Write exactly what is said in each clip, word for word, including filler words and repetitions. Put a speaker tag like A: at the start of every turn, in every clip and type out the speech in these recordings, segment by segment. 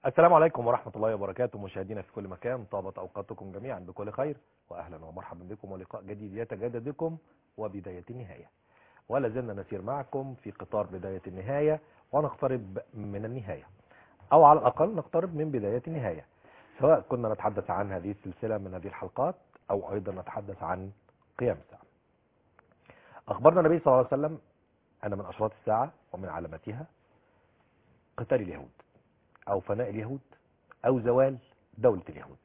A: السلام عليكم ورحمة الله وبركاته، مشاهدينا في كل مكان. طابت أوقاتكم جميعا بكل خير، وأهلا ومرحبا بكم ولقاء جديد يتجدد بكم وبداية النهاية. ولا زلنا نسير معكم في قطار بداية النهاية ونقترب من النهاية، أو على الأقل نقترب من بداية النهاية، سواء كنا نتحدث عن هذه السلسلة من هذه الحلقات أو أيضا نتحدث عن قيام الساعة. أخبرنا النبي صلى الله عليه وسلم أن من أشراط الساعة ومن علاماتها قتال اليهود، أو فناء اليهود، أو زوال دولة اليهود.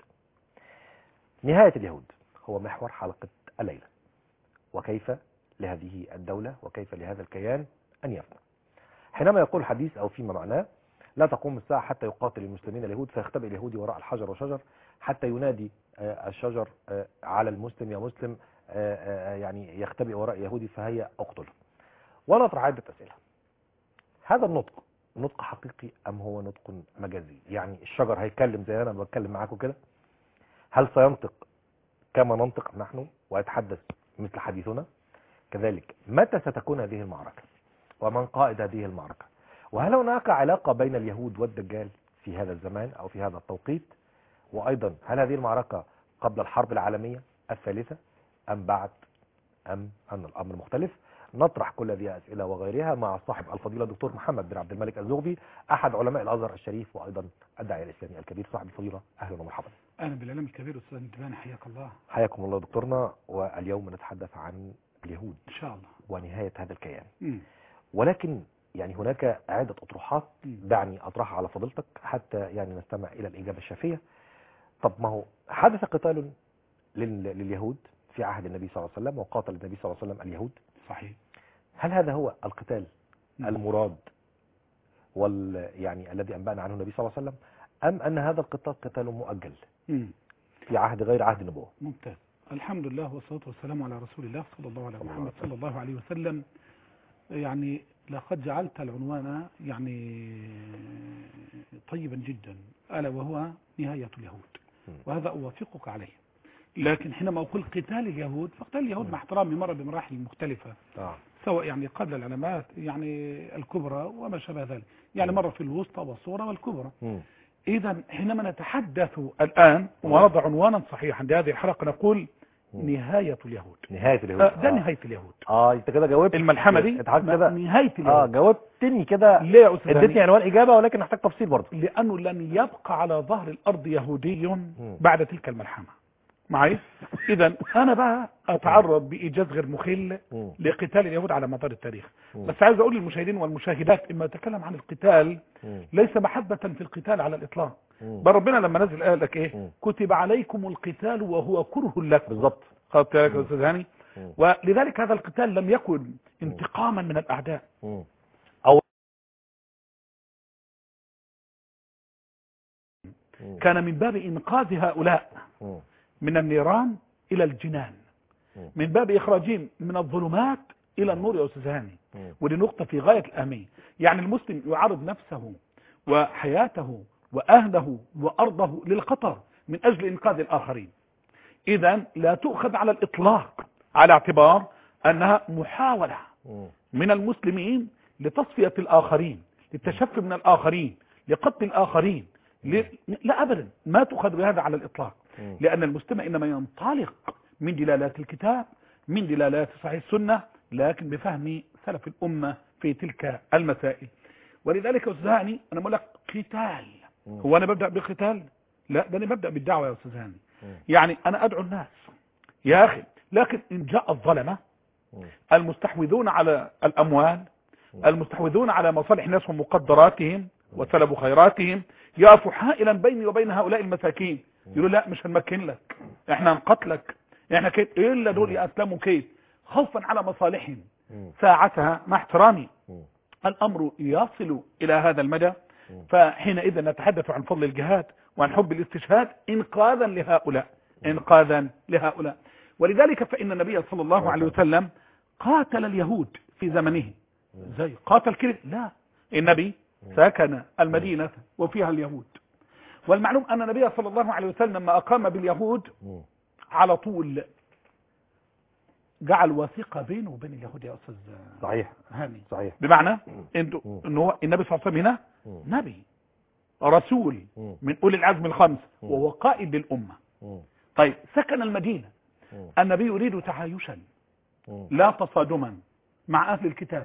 A: نهاية اليهود هو محور حلقة الليلة، وكيف لهذه الدولة وكيف لهذا الكيان أن يفنى. حينما يقول الحديث أو فيما معناه لا تقوم الساعة حتى يقاتل المسلمين اليهود، فيختبئ اليهودي وراء الحجر وشجر حتى ينادي الشجر على المسلم يا مسلم، يعني يختبئ وراء يهودي فهي أقتله. ونطرح عدة أسئلة. هذا النطق نطق حقيقي أم هو نطق مجازي؟ يعني الشجر هيتكلم زي أنا بتكلم معاكم كده؟ هل سينطق كما ننطق نحن ويتحدث مثل حديثنا؟ كذلك متى ستكون هذه المعركة؟ ومن قائد هذه المعركة؟ وهل هناك علاقة بين اليهود والدجال في هذا الزمان أو في هذا التوقيت؟ وأيضا هل هذه المعركة قبل الحرب العالمية الثالثة أم بعد، أم أن الأمر مختلف؟ نطرح كل هذه الأسئلة وغيرها مع صاحب الفضيلة دكتور محمد بن عبد الملك الزغبي، أحد علماء الأزهر الشريف وأيضا الداعية الإسلامي الكبير. صاحب الفضيلة أهلا ومرحبا.
B: أهلا بالعلم الكبير أستاذ انتبان، حياك الله.
A: حياكم الله دكتورنا. واليوم نتحدث عن اليهود
B: إن شاء الله
A: ونهاية هذا الكيان.
B: م.
A: ولكن يعني هناك عدة أطروحات
B: م.
A: دعني أطرحها على فضيلتك حتى يعني نستمع إلى الإجابة الشافية. طب ما هو حدث قتال لل... لليهود في عهد النبي صلى الله عليه وسلم، وقاتل النبي صلى الله عليه وسلم اليهود.
B: صحيح.
A: هل هذا هو القتال
B: م.
A: المراد وال يعني الذي أنبأنا عنه النبي صلى الله عليه وسلم، أم أن هذا القتال قتال مؤجل
B: م.
A: في عهد غير عهد النبوة؟
B: ممتاز. الحمد لله والصلاة والسلام على رسول الله صلى الله عليه محمد صلى الله عليه وسلم. يعني لقد جعلت العنوان يعني طيبا جدا، ألا وهو نهاية اليهود، م. وهذا أوافقك عليه. لكن حينما أقول قتال اليهود فقتال اليهود م. مع احترامي مر بمراحل مختلفة، آه. سواء يعني قبل العلامات يعني الكبرى وما شابه ذلك، يعني مرة في الوسطى والصورة والكبرى. إذا حينما نتحدث الآن ونضع عنوانا صحيحا لهذه الحلقة نقول م. نهاية اليهود.
A: نهاية اليهود.
B: آه ده آه. نهاية اليهود.
A: اه انت كده جاوبت
B: الملحمة دي نهاية اليهود.
A: اه جاوبتني كده.
B: ليه يا أستاذ؟
A: اديتني عنوان إجابة ولكن نحتاج تفصيل برضه.
B: لأنه لن يبقى على ظهر الأرض يهودي م. بعد تلك الملحمة معي. إذا أنا بقى أتعرض بإيجاز غير مخل لقتال اليهود على مدار التاريخ. بس عايز أقول للمشاهدين والمشاهدات إما أتكلم عن القتال ليس محبة في القتال على الإطلاق، بل ربنا لما نزل قال لك إيه؟ كتب عليكم القتال وهو كره لكم. بالضبط. خدت بالك يا أستاذ هاني؟ ولذلك هذا القتال لم يكن انتقاما من الأعداء، أو كان من باب إنقاذ هؤلاء من النيران إلى الجنان، من باب إخراجهم من الظلمات إلى النور يا أستاذ هاني. ودي نقطة في غاية الأهمية. يعني المسلم يعرض نفسه وحياته وأهله وأرضه للخطر من أجل إنقاذ الآخرين. إذن لا تؤخذ على الإطلاق على اعتبار أنها محاولة من المسلمين لتصفية الآخرين، للتشفي من الآخرين، لقتل الآخرين. لا أبدا، ما تؤخذ بهذا على الإطلاق، لأن المسلم إنما ينطلق من دلالات الكتاب، من دلالات صحيح السنة، لكن بفهم سلف الأمة في تلك المسائل. ولذلك يا أستاذ هاني أنا بقول لك قتال. هو أنا ببدأ بالقتال؟ لا، ده أنا ببدأ بالدعوة يا أستاذ هاني. يعني أنا أدعو الناس يا أخي، لكن إن جاء الظلمة المستحوذون على الأموال، المستحوذون على مصالح الناس ومقدراتهم وسلبوا خيراتهم، يقفوا حائلا بيني وبين هؤلاء المساكين، يقولوا لا مش هنمكن لك، احنا هنقتلك، احنا كيف الا دول يأسلموا كيف، خوفا على مصالحهم. ساعتها مع احترامي الامر يصل الى هذا المدى، فحينئذ نتحدث عن فضل الجهاد وعن حب الاستشهاد انقاذا لهؤلاء، انقاذا لهؤلاء. ولذلك فإن النبي صلى الله عليه وسلم قاتل اليهود في زمنه. زي قاتل كده؟ لا، النبي سكن المدينة وفيها اليهود. والمعلوم أن النبي صلى الله عليه وسلم لما أقام باليهود على طول جعل وثيقة بينه وبين اليهود يا أستاذ.
A: صحيح
B: هاني.
A: صحيح.
B: بمعنى إنه هو النبي صلى الله عليه وسلم هنا نبي رسول
A: مم.
B: من أولي العزم الخمس
A: مم.
B: وهو قائد للأمة.
A: مم.
B: طيب سكن المدينة،
A: مم.
B: النبي يريد تعايشا
A: مم.
B: لا تصادما مع أهل الكتاب،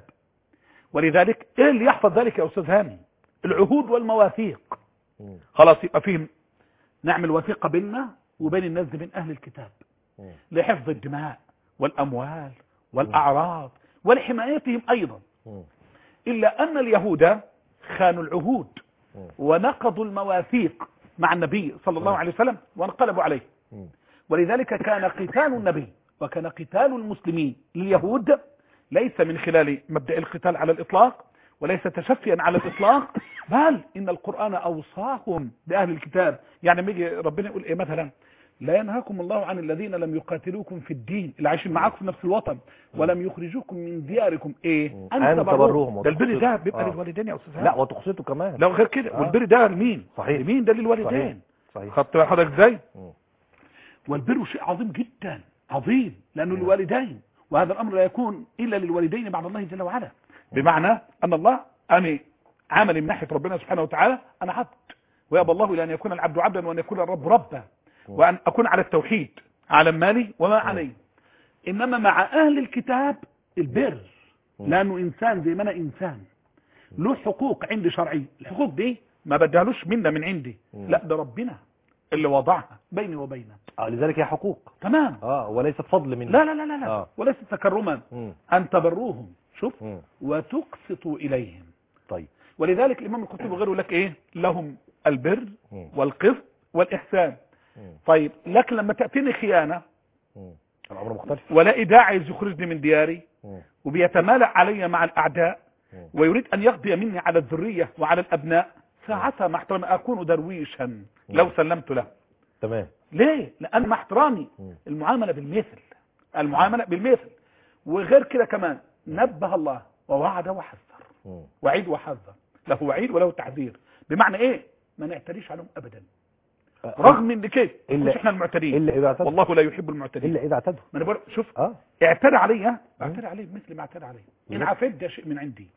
B: ولذلك إيه اللي يحفظ ذلك يا أستاذ هاني؟ العهود والمواثيق.
A: مم.
B: خلاص يبقى فيهم نعمل وثيقة بيننا وبين الناس دي من أهل الكتاب
A: مم.
B: لحفظ الدماء والأموال والأعراض ولحمايتهم أيضا.
A: مم.
B: إلا أن اليهود خانوا العهود
A: مم.
B: ونقضوا المواثيق مع النبي صلى الله
A: مم.
B: عليه وسلم وانقلبوا عليه.
A: مم.
B: ولذلك كان قتال النبي وكان قتال المسلمين لليهود ليس من خلال مبدأ القتال على الإطلاق وليس تشفيا على الإطلاق، بل إن القرآن أوصاهم بأهل الكتاب. يعني ميجي ربنا يقول إيه مثلا؟ لا ينهاكم الله عن الذين لم يقاتلوكم في الدين اللي عايشين معاكم في نفس الوطن ولم يخرجوكم من دياركم ايه
A: أن تبروهم.
B: ده البر ده بيبقى
A: آه.
B: للوالدين يا أستاذ.
A: لا وتقسطوا كمان.
B: لو غير كده.
A: آه.
B: والبر ده لمين؟
A: صحيح.
B: لمين؟ ده للوالدين.
A: صحيح.
B: خدت حضرتك ازاي؟
A: مم.
B: والبر شيء عظيم جدا، عظيم، لأنه للوالدين، وهذا الأمر لا يكون إلا للوالدين بعد الله جل وعلا. بمعنى أن الله أني عمل من ناحية ربنا سبحانه وتعالى أنا عبد، ويأبى الله إلى أن يكون العبد عبدا وأن يكون الرب ربا، وأن أكون على التوحيد على مالي وما علي. إنما مع أهل الكتاب البر، لأنه إنسان زي ما أنا إنسان له حقوق عندي شرعي، الحقوق دي ما بدهلوش منا من عندي، لا ده ربنا اللي وضعها بيني وبينه.
A: اه لذلك هي حقوق.
B: تمام.
A: اه وليست فضل مني.
B: لا لا لا لا
A: آه.
B: وليس تكرما.
A: مم.
B: أن تبروهم شوف
A: مم.
B: وتقسطوا إليهم.
A: طيب.
B: ولذلك الإمام القرطبي وغيره لك إيه؟ لهم البر
A: مم.
B: والقسط والإحسان.
A: مم.
B: طيب لكن لما تأتيني خيانة
A: مم. الأمر مختلف.
B: ولا إداء عايز يخرجني من دياري
A: مم.
B: وبيتمالأ علي مع الأعداء
A: مم.
B: ويريد أن يقضي مني على الذرية وعلى الأبناء، ساعتها مع احترامي أكون درويشا لو سلمت له.
A: تمام.
B: ليه؟ لأن مع احترامي المعاملة بالمثل، المعاملة بالمثل. وغير كده كمان نبه الله ووعد وحذر، وعيد وحذر، له وعيد وله تحذير. بمعنى ايه؟ ما نعتديش عليهم ابدا، رغم ان كده مش احنا المعتدين،
A: الا اذا اعتدوا،
B: والله لا يحب المعتدين
A: الا اذا اعتدوا.
B: ما انا بقول شوف
A: اه
B: اعتدى علي اعتدى عليه مثل ما اعتدى عليه. ان عفيت ده شيء من عندي،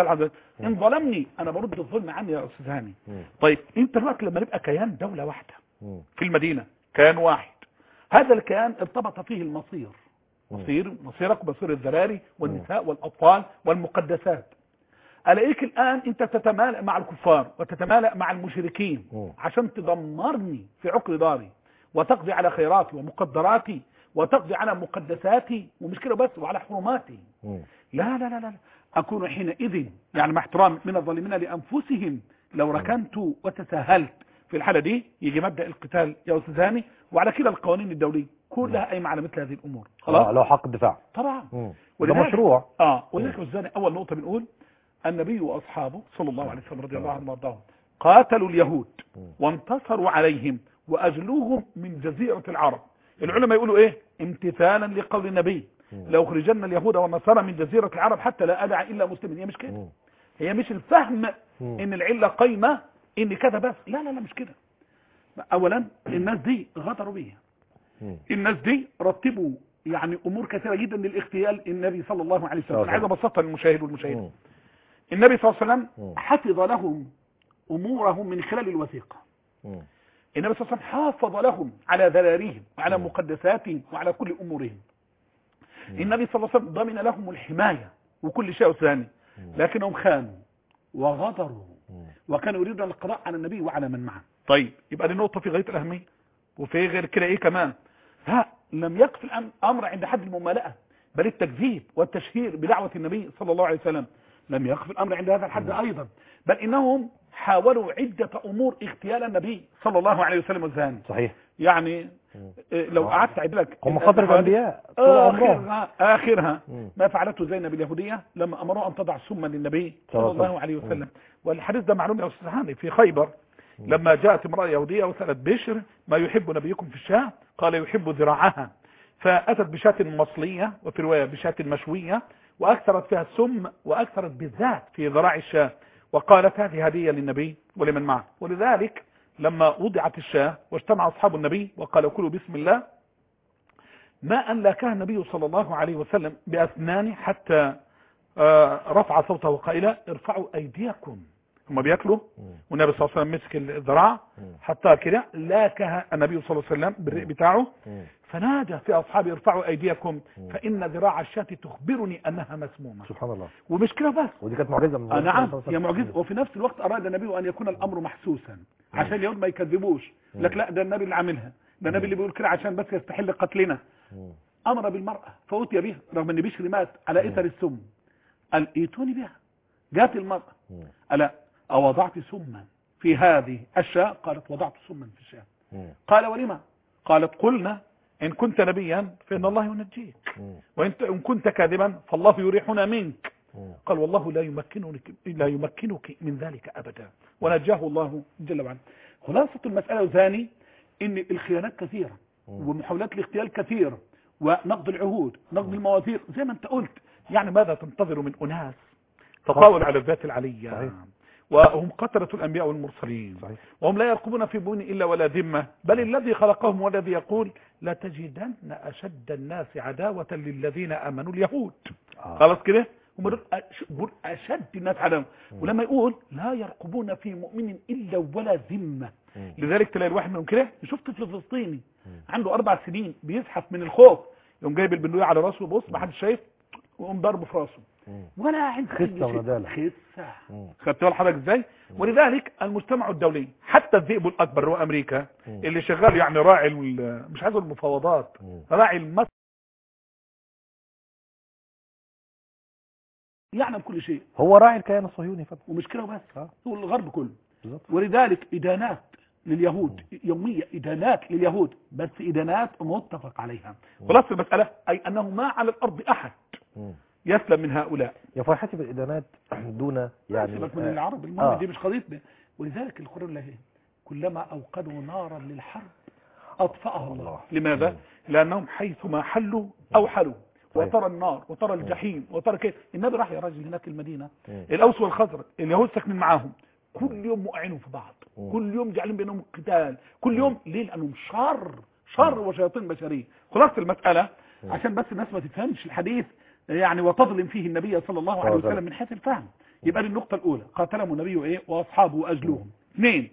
B: ان ظلمني انا برد الظلم عني يا استاذ هاني. طيب انت دلوقتي لما نبقى كيان دوله واحده في المدينه، كيان واحد، هذا الكيان ارتبط فيه المصير، مصير مصيرك مصير الذراري والنساء والاطفال والمقدسات. الاقيك الان انت تتمالأ مع الكفار وتتمالأ مع المشركين عشان تدمرني في عقر داري وتقضي على خيراتي ومقدراتي وتقضي على مقدساتي، ومش كده بس وعلى حرماتي. لا لا لا لا اكون حينئذ يعني مع احترام من الظالمين لانفسهم لو ركنت وتساهلت. في الحالة دي يجي مبدأ القتال يا أستاذ هاني، وعلى كده القوانين الدولية كلها قايمة على مثل هذه الأمور.
A: خلاص له حق الدفاع
B: طبعا.
A: وده مشروع.
B: اه ولذلك يا أستاذ هاني أول نقطة بنقول النبي وأصحابه صلى الله عليه وسلم رضي الله عنهم وارضاهم قاتلوا اليهود وانتصروا عليهم وأجلوهم من جزيرة العرب. العلماء يقولوا إيه؟ امتثالا لقول النبي لو خرجنا اليهود والنصارى من جزيرة العرب حتى لا أدع إلا مسلمين. هي مش كده، هي مش الفهم إن العلة قايمة إن كذا بس، لا لا لا مش كده. أولا الناس دي غدروا بيها، الناس دي رتبوا يعني أمور كثيرة جدا للاغتيال النبي صلى الله عليه وسلم. أنا عايز أبسطها للمشاهد والمشاهد. النبي صلى الله عليه وسلم حفظ لهم أمورهم من خلال الوثيقة. النبي صلى الله عليه وسلم حافظ لهم على ذراريهم وعلى مقدساتهم وعلى كل أمورهم. النبي صلى الله عليه وسلم ضمن لهم الحماية وكل شيء ثاني، لكنهم خانوا وغدروا وكانوا يريدون القضاء على النبي وعلى من معه. طيب يبقى دي نقطة في غاية الأهمية. وفي غير كده إيه كمان؟ لا لم يقف الأمر عند حد الممالأة، بل التكذيب والتشهير بدعوة النبي صلى الله عليه وسلم. لم يقف الأمر عند هذا الحد أيضا، بل إنهم حاولوا عدة أمور اغتيال النبي صلى الله عليه وسلم والزاني.
A: صحيح.
B: يعني لو قعدت أعد لك
A: هم خطر الأنبياء
B: آخرها, آخرها ما فعلته زينب اليهودية لما أمروا أن تضع سما للنبي صلى الله عليه وسلم. والحديث ده معلوم يا أستاذ هاني في خيبر لما جاءت امرأة يهودية وسألت بشر ما يحب نبيكم في الشاة، قال يحب ذراعها، فأتت بشاة مصلية وفي رواية بشاة مشوية وأكثرت فيها السم وأكثرت بالذات في ذراع الشاة، وقالت هذه هدية للنبي ولمن معه. ولذلك لما وضعت الشاة واجتمع أصحاب النبي وقالوا كلوا بسم الله، ما أن لاكها النبي صلى الله عليه وسلم بأسنانه حتى رفع صوته وقائلا ارفعوا أيديكم. هم بياكلوا والنبي صلى الله عليه وسلم مسك الذراع حطها كده لاكها النبي صلى الله عليه وسلم بالريق بتاعه فنادى في اصحابه ارفعوا ايديكم فان ذراع الشاة تخبرني انها مسمومه.
A: سبحان الله.
B: ومش كده بس،
A: ودي كانت معجزه من
B: آه نعم هي معجزه. وفي نفس الوقت اراد النبي ان يكون الامر محسوسا عشان اليهود ما يكذبوش لك لا ده النبي اللي عاملها، ده النبي اللي بيقول كده عشان بس يستحل قتلنا. امر بالمراه فاتي بها رغم ان بشر مات على اثر السم، قال ائتوني بها. جاءت المراه الا اوضعت سما في هذه الشاة؟ قالت وضعت سما في الشاة. قال ولما؟ قالت قلنا ان كنت نبيا فان الله ينجيك وان كنت كاذبا فالله يريحنا منك. قال والله لا يمكنك لا يمكنك من ذلك ابدا، ونجاه الله جل وعلا. خلاصه المساله ثاني ان الخيانات كثيره ومحاولات الاغتيال كثيره ونقض العهود، نقض المواثيق زي ما انت قلت. يعني ماذا تنتظر من اناس تطاولوا على الذات العليه؟ صحيح. وهم قتلة الأنبياء والمرسلين. صحيح. وهم لا يرقبون في بون إلا ولا ذمة، بل الذي خلقهم والذي يقول لا تجدن أشد الناس عداوة للذين آمنوا اليهود. آه. خلاص كده هم دول أشد الناس عداوة. ولما يقول لا يرقبون في مؤمن إلا ولا ذمة، لذلك تلاقي الواحد منهم كده. شفت طفل فلسطيني عنده أربع سنين بيزحف من الخوف، يوم جايب البندقية على راسه بص ما حدش شايف ويقوم ضربه في راسه ولا عند
A: خسة وندالة.
B: خسة. خدت بال حضرتك ازاي؟ ولذلك المجتمع الدولي حتى الذئب الاكبر هو امريكا مم. اللي شغال يعني راعي مش عايز المفاوضات، راعي المس يعلم كل شيء،
A: هو راعي الكيان الصهيوني فقط
B: ومش كده بس، هو الغرب كله. ولذلك ادانات لليهود مم. يوميه، ادانات لليهود بس ادانات متفق عليها. خلاص المساله اي انه ما على الارض احد مم. يسلم من هؤلاء.
A: يا فرحتي بالإدانات دون يعني
B: سيبك من العرب المهم آه. دي مش قضيتنا. ولذلك القرآن الله كلما أوقدوا نارا للحرب أطفأها الله. الله. لماذا؟ مم. لأنهم حيثما حلوا أوحلوا. وترى النار وترى الجحيم وترى كيف. النبي راح يا راجل هناك المدينة مم. الأوس والخزرج اليهود ساكنين معاهم، كل يوم مؤعنوا في بعض، مم. كل يوم جعلين بينهم قتال، كل يوم ليه؟ لأنهم شر شر مم. وشياطين بشرية. خلاص المسألة مم. عشان بس الناس ما تفهمش الحديث يعني وتظلم فيه النبي صلى الله عليه وسلم من حيث الفهم. يبقى النقطة الأولى قاتلهم النبي إيه وأصحابه أجلوهم. اثنين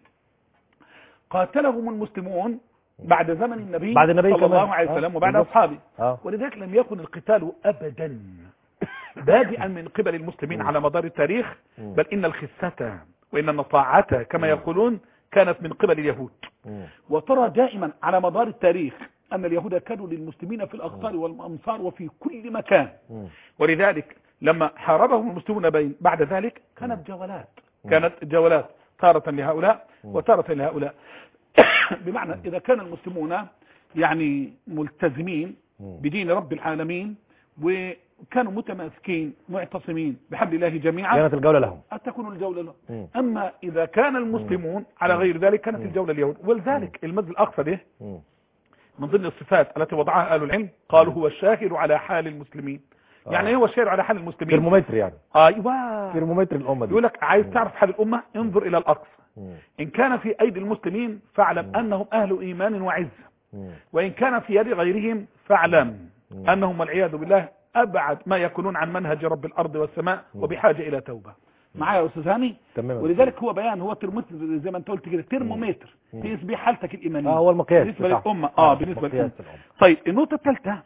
B: قاتلهم المسلمون بعد زمن النبي,
A: بعد النبي
B: صلى الله عليه وسلم وبعد أصحابه.
A: آه.
B: ولذلك لم يكن القتال أبدا بادئا من قبل المسلمين على مدار التاريخ، بل إن الخسة وإن النطاعة كما يقولون كانت من قبل اليهود. وترى دائما على مدار التاريخ أن اليهود كانوا للمسلمين في الأقطار والأمصار وفي كل مكان. ولذلك لما حاربهم المسلمون بين بعد ذلك كانت جولات كانت جولات تارة لهؤلاء وتارة لهؤلاء. بمعنى إذا كان المسلمون يعني ملتزمين بدين رب العالمين وكانوا متماسكين معتصمين بحبل الله جميعا
A: كانت الجولة لهم،
B: تكون الجولة لهم. أما إذا كان المسلمون على غير ذلك كانت الجولة اليهود. ولذلك المسجد الأقصى ده من ضمن الصفات التي وضعها أهل العلم قالوا هو الشاهد على حال المسلمين. آه. يعني ايه هو الشاهد على حال المسلمين؟
A: ترمومتر يعني.
B: ايوه
A: ترمومتر الامه دي.
B: يقول لك عايز تعرف حال الامه انظر الى الاقصى. مم. ان كان في ايدي المسلمين فاعلم مم. انهم اهل ايمان وعزه، وان كان في يد غيرهم فاعلم مم. انهم والعياذ بالله ابعد ما يكونون عن منهج رب الارض والسماء مم. وبحاجه الى توبه. معايا يا استاذ هاني؟
A: تمام.
B: ولذلك هو بيان هو ترمومتر زي ما انت قلت كده، ترمومتر تقيس بيه حالتك الايمانيه.
A: اه هو المقياس
B: بالنسبه للامه. اه بالنسبه للامه. طيب النقطه الثالثه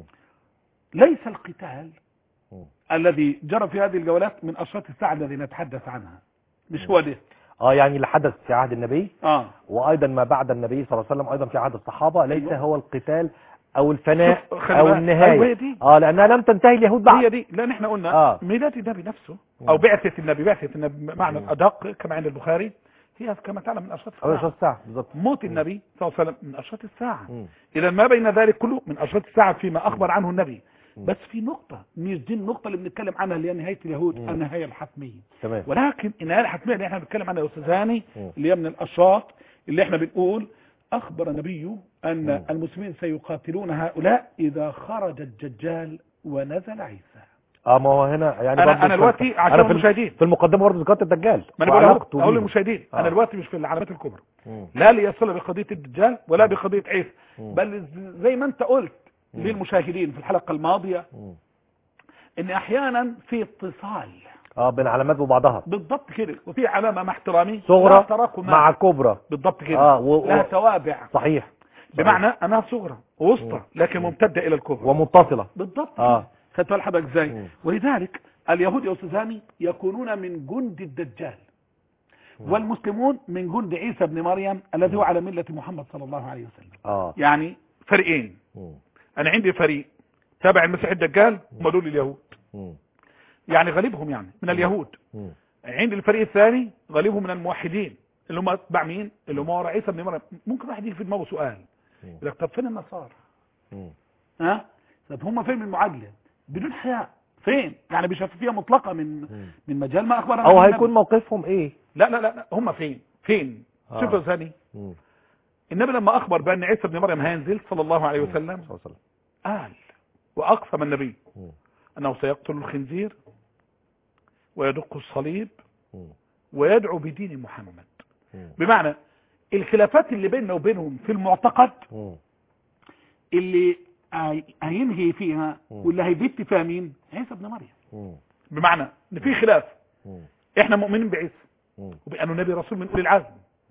B: ليس القتال م. الذي جرى في هذه الجولات من أشراط الساعة الذي نتحدث عنها، مش م. هو ده.
A: اه يعني اللي حدث في عهد النبي
B: اه
A: وايضا ما بعد النبي صلى الله عليه وسلم ايضا في عهد الصحابة ليس أيوة. هو القتال او الفناء او النهاية.
B: أيوة دي.
A: اه لانها لم تنتهي اليهود بعد.
B: هي دي لان احنا قلنا آه. ميلاد النبي نفسه او بعثة النبي بعثة النبي معنى الادق كما عند البخاري هي كما تعلم من أشراط الساعة.
A: الساعة بالضبط.
B: موت النبي صلى الله عليه وسلم من أشراط الساعة. إذا ما بين ذلك كله من أشراط الساعة فيما أخبر عنه النبي. بس في نقطة مش دي النقطة اللي بنتكلم عنها اللي هي نهاية اليهود، مم. النهاية الحتمية. تمام. ولكن النهاية الحتمية اللي احنا بنتكلم عنها يا أستاذ هاني اللي هي من الأشراط اللي احنا بنقول أخبر النبي أن مم. المسلمين سيقاتلون هؤلاء إذا خرج الدجال ونزل عيسى.
A: اه ما هو هنا يعني
B: انا انا دلوقتي عشان المشاهدين
A: في المقدمه برضه ذكرت الدجال.
B: ما انا بقول اقول للمشاهدين آه. انا دلوقتي مش في العلامات الكبرى مم. لا ليصل بقضيه الدجال ولا بقضيه عيسى، بل زي ما انت قلت مم. للمشاهدين في الحلقه الماضيه مم. ان احيانا في اتصال
A: اه بين علامات وبعضها
B: بالضبط كده، وفي علامه مع احترامي
A: صغرى
B: مع,
A: مع كبرى
B: بالضبط كده.
A: اه و...
B: لها توابع.
A: صحيح.
B: بمعنى انها صغرى ووسطى لكن ممتده الى الكبرى
A: ومتصله.
B: بالضبط
A: اه
B: خدت بالك حضرتك ازاي؟ ولذلك اليهود يا استاذ هاني يكونون من جند الدجال، والمسلمون من جند عيسى بن مريم الذي هو على مله محمد صلى الله عليه وسلم.
A: اه
B: يعني فريقين. انا عندي فريق تابع المسيح الدجال ودول اليهود، يعني غالبهم يعني من اليهود. عندي الفريق الثاني غالبهم من الموحدين اللي هم اتباع مين؟ اللي هم ورا عيسى بن مريم. ممكن واحد يجي في دماغه سؤال يقول لك طب فين النصارى؟ ها؟ طب هم فين من المعادله؟ بدون حياء فين؟ يعني بشفافيه مطلقه من من مجال ما اخبرنا
A: او هيكون موقفهم ايه؟
B: لا لا لا هم فين؟ فين؟ آه. شوفوا ثاني النبي لما اخبر بان عيسى بن مريم هينزل صلى الله عليه وسلم قال واقسم النبي انه سيقتل الخنزير ويدق الصليب ويدعو بدين محمد. بمعنى الخلافات اللي بيننا وبينهم في المعتقد اللي هينهي فيها واللي هيبت فيها مين؟ عيسى بن مريم. بمعنى ان في خلاف، احنا مؤمنين بعيسى وبانه نبي رسول من اولي العزم،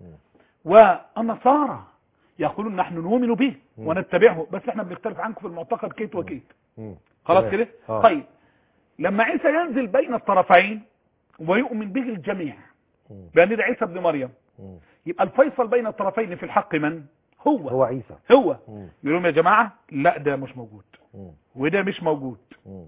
B: والنصارى يقولون نحن نؤمن به ونتبعه بس احنا بنختلف عنكم في المعتقد كيت وكيت. خلاص كده. طيب لما عيسى ينزل بين الطرفين ويؤمن به الجميع بان ده عيسى بن مريم، يبقى الفيصل بين الطرفين في الحق من هو؟
A: هو عيسى.
B: هو يقولون يا جماعه لا ده مش موجود وده مش موجود.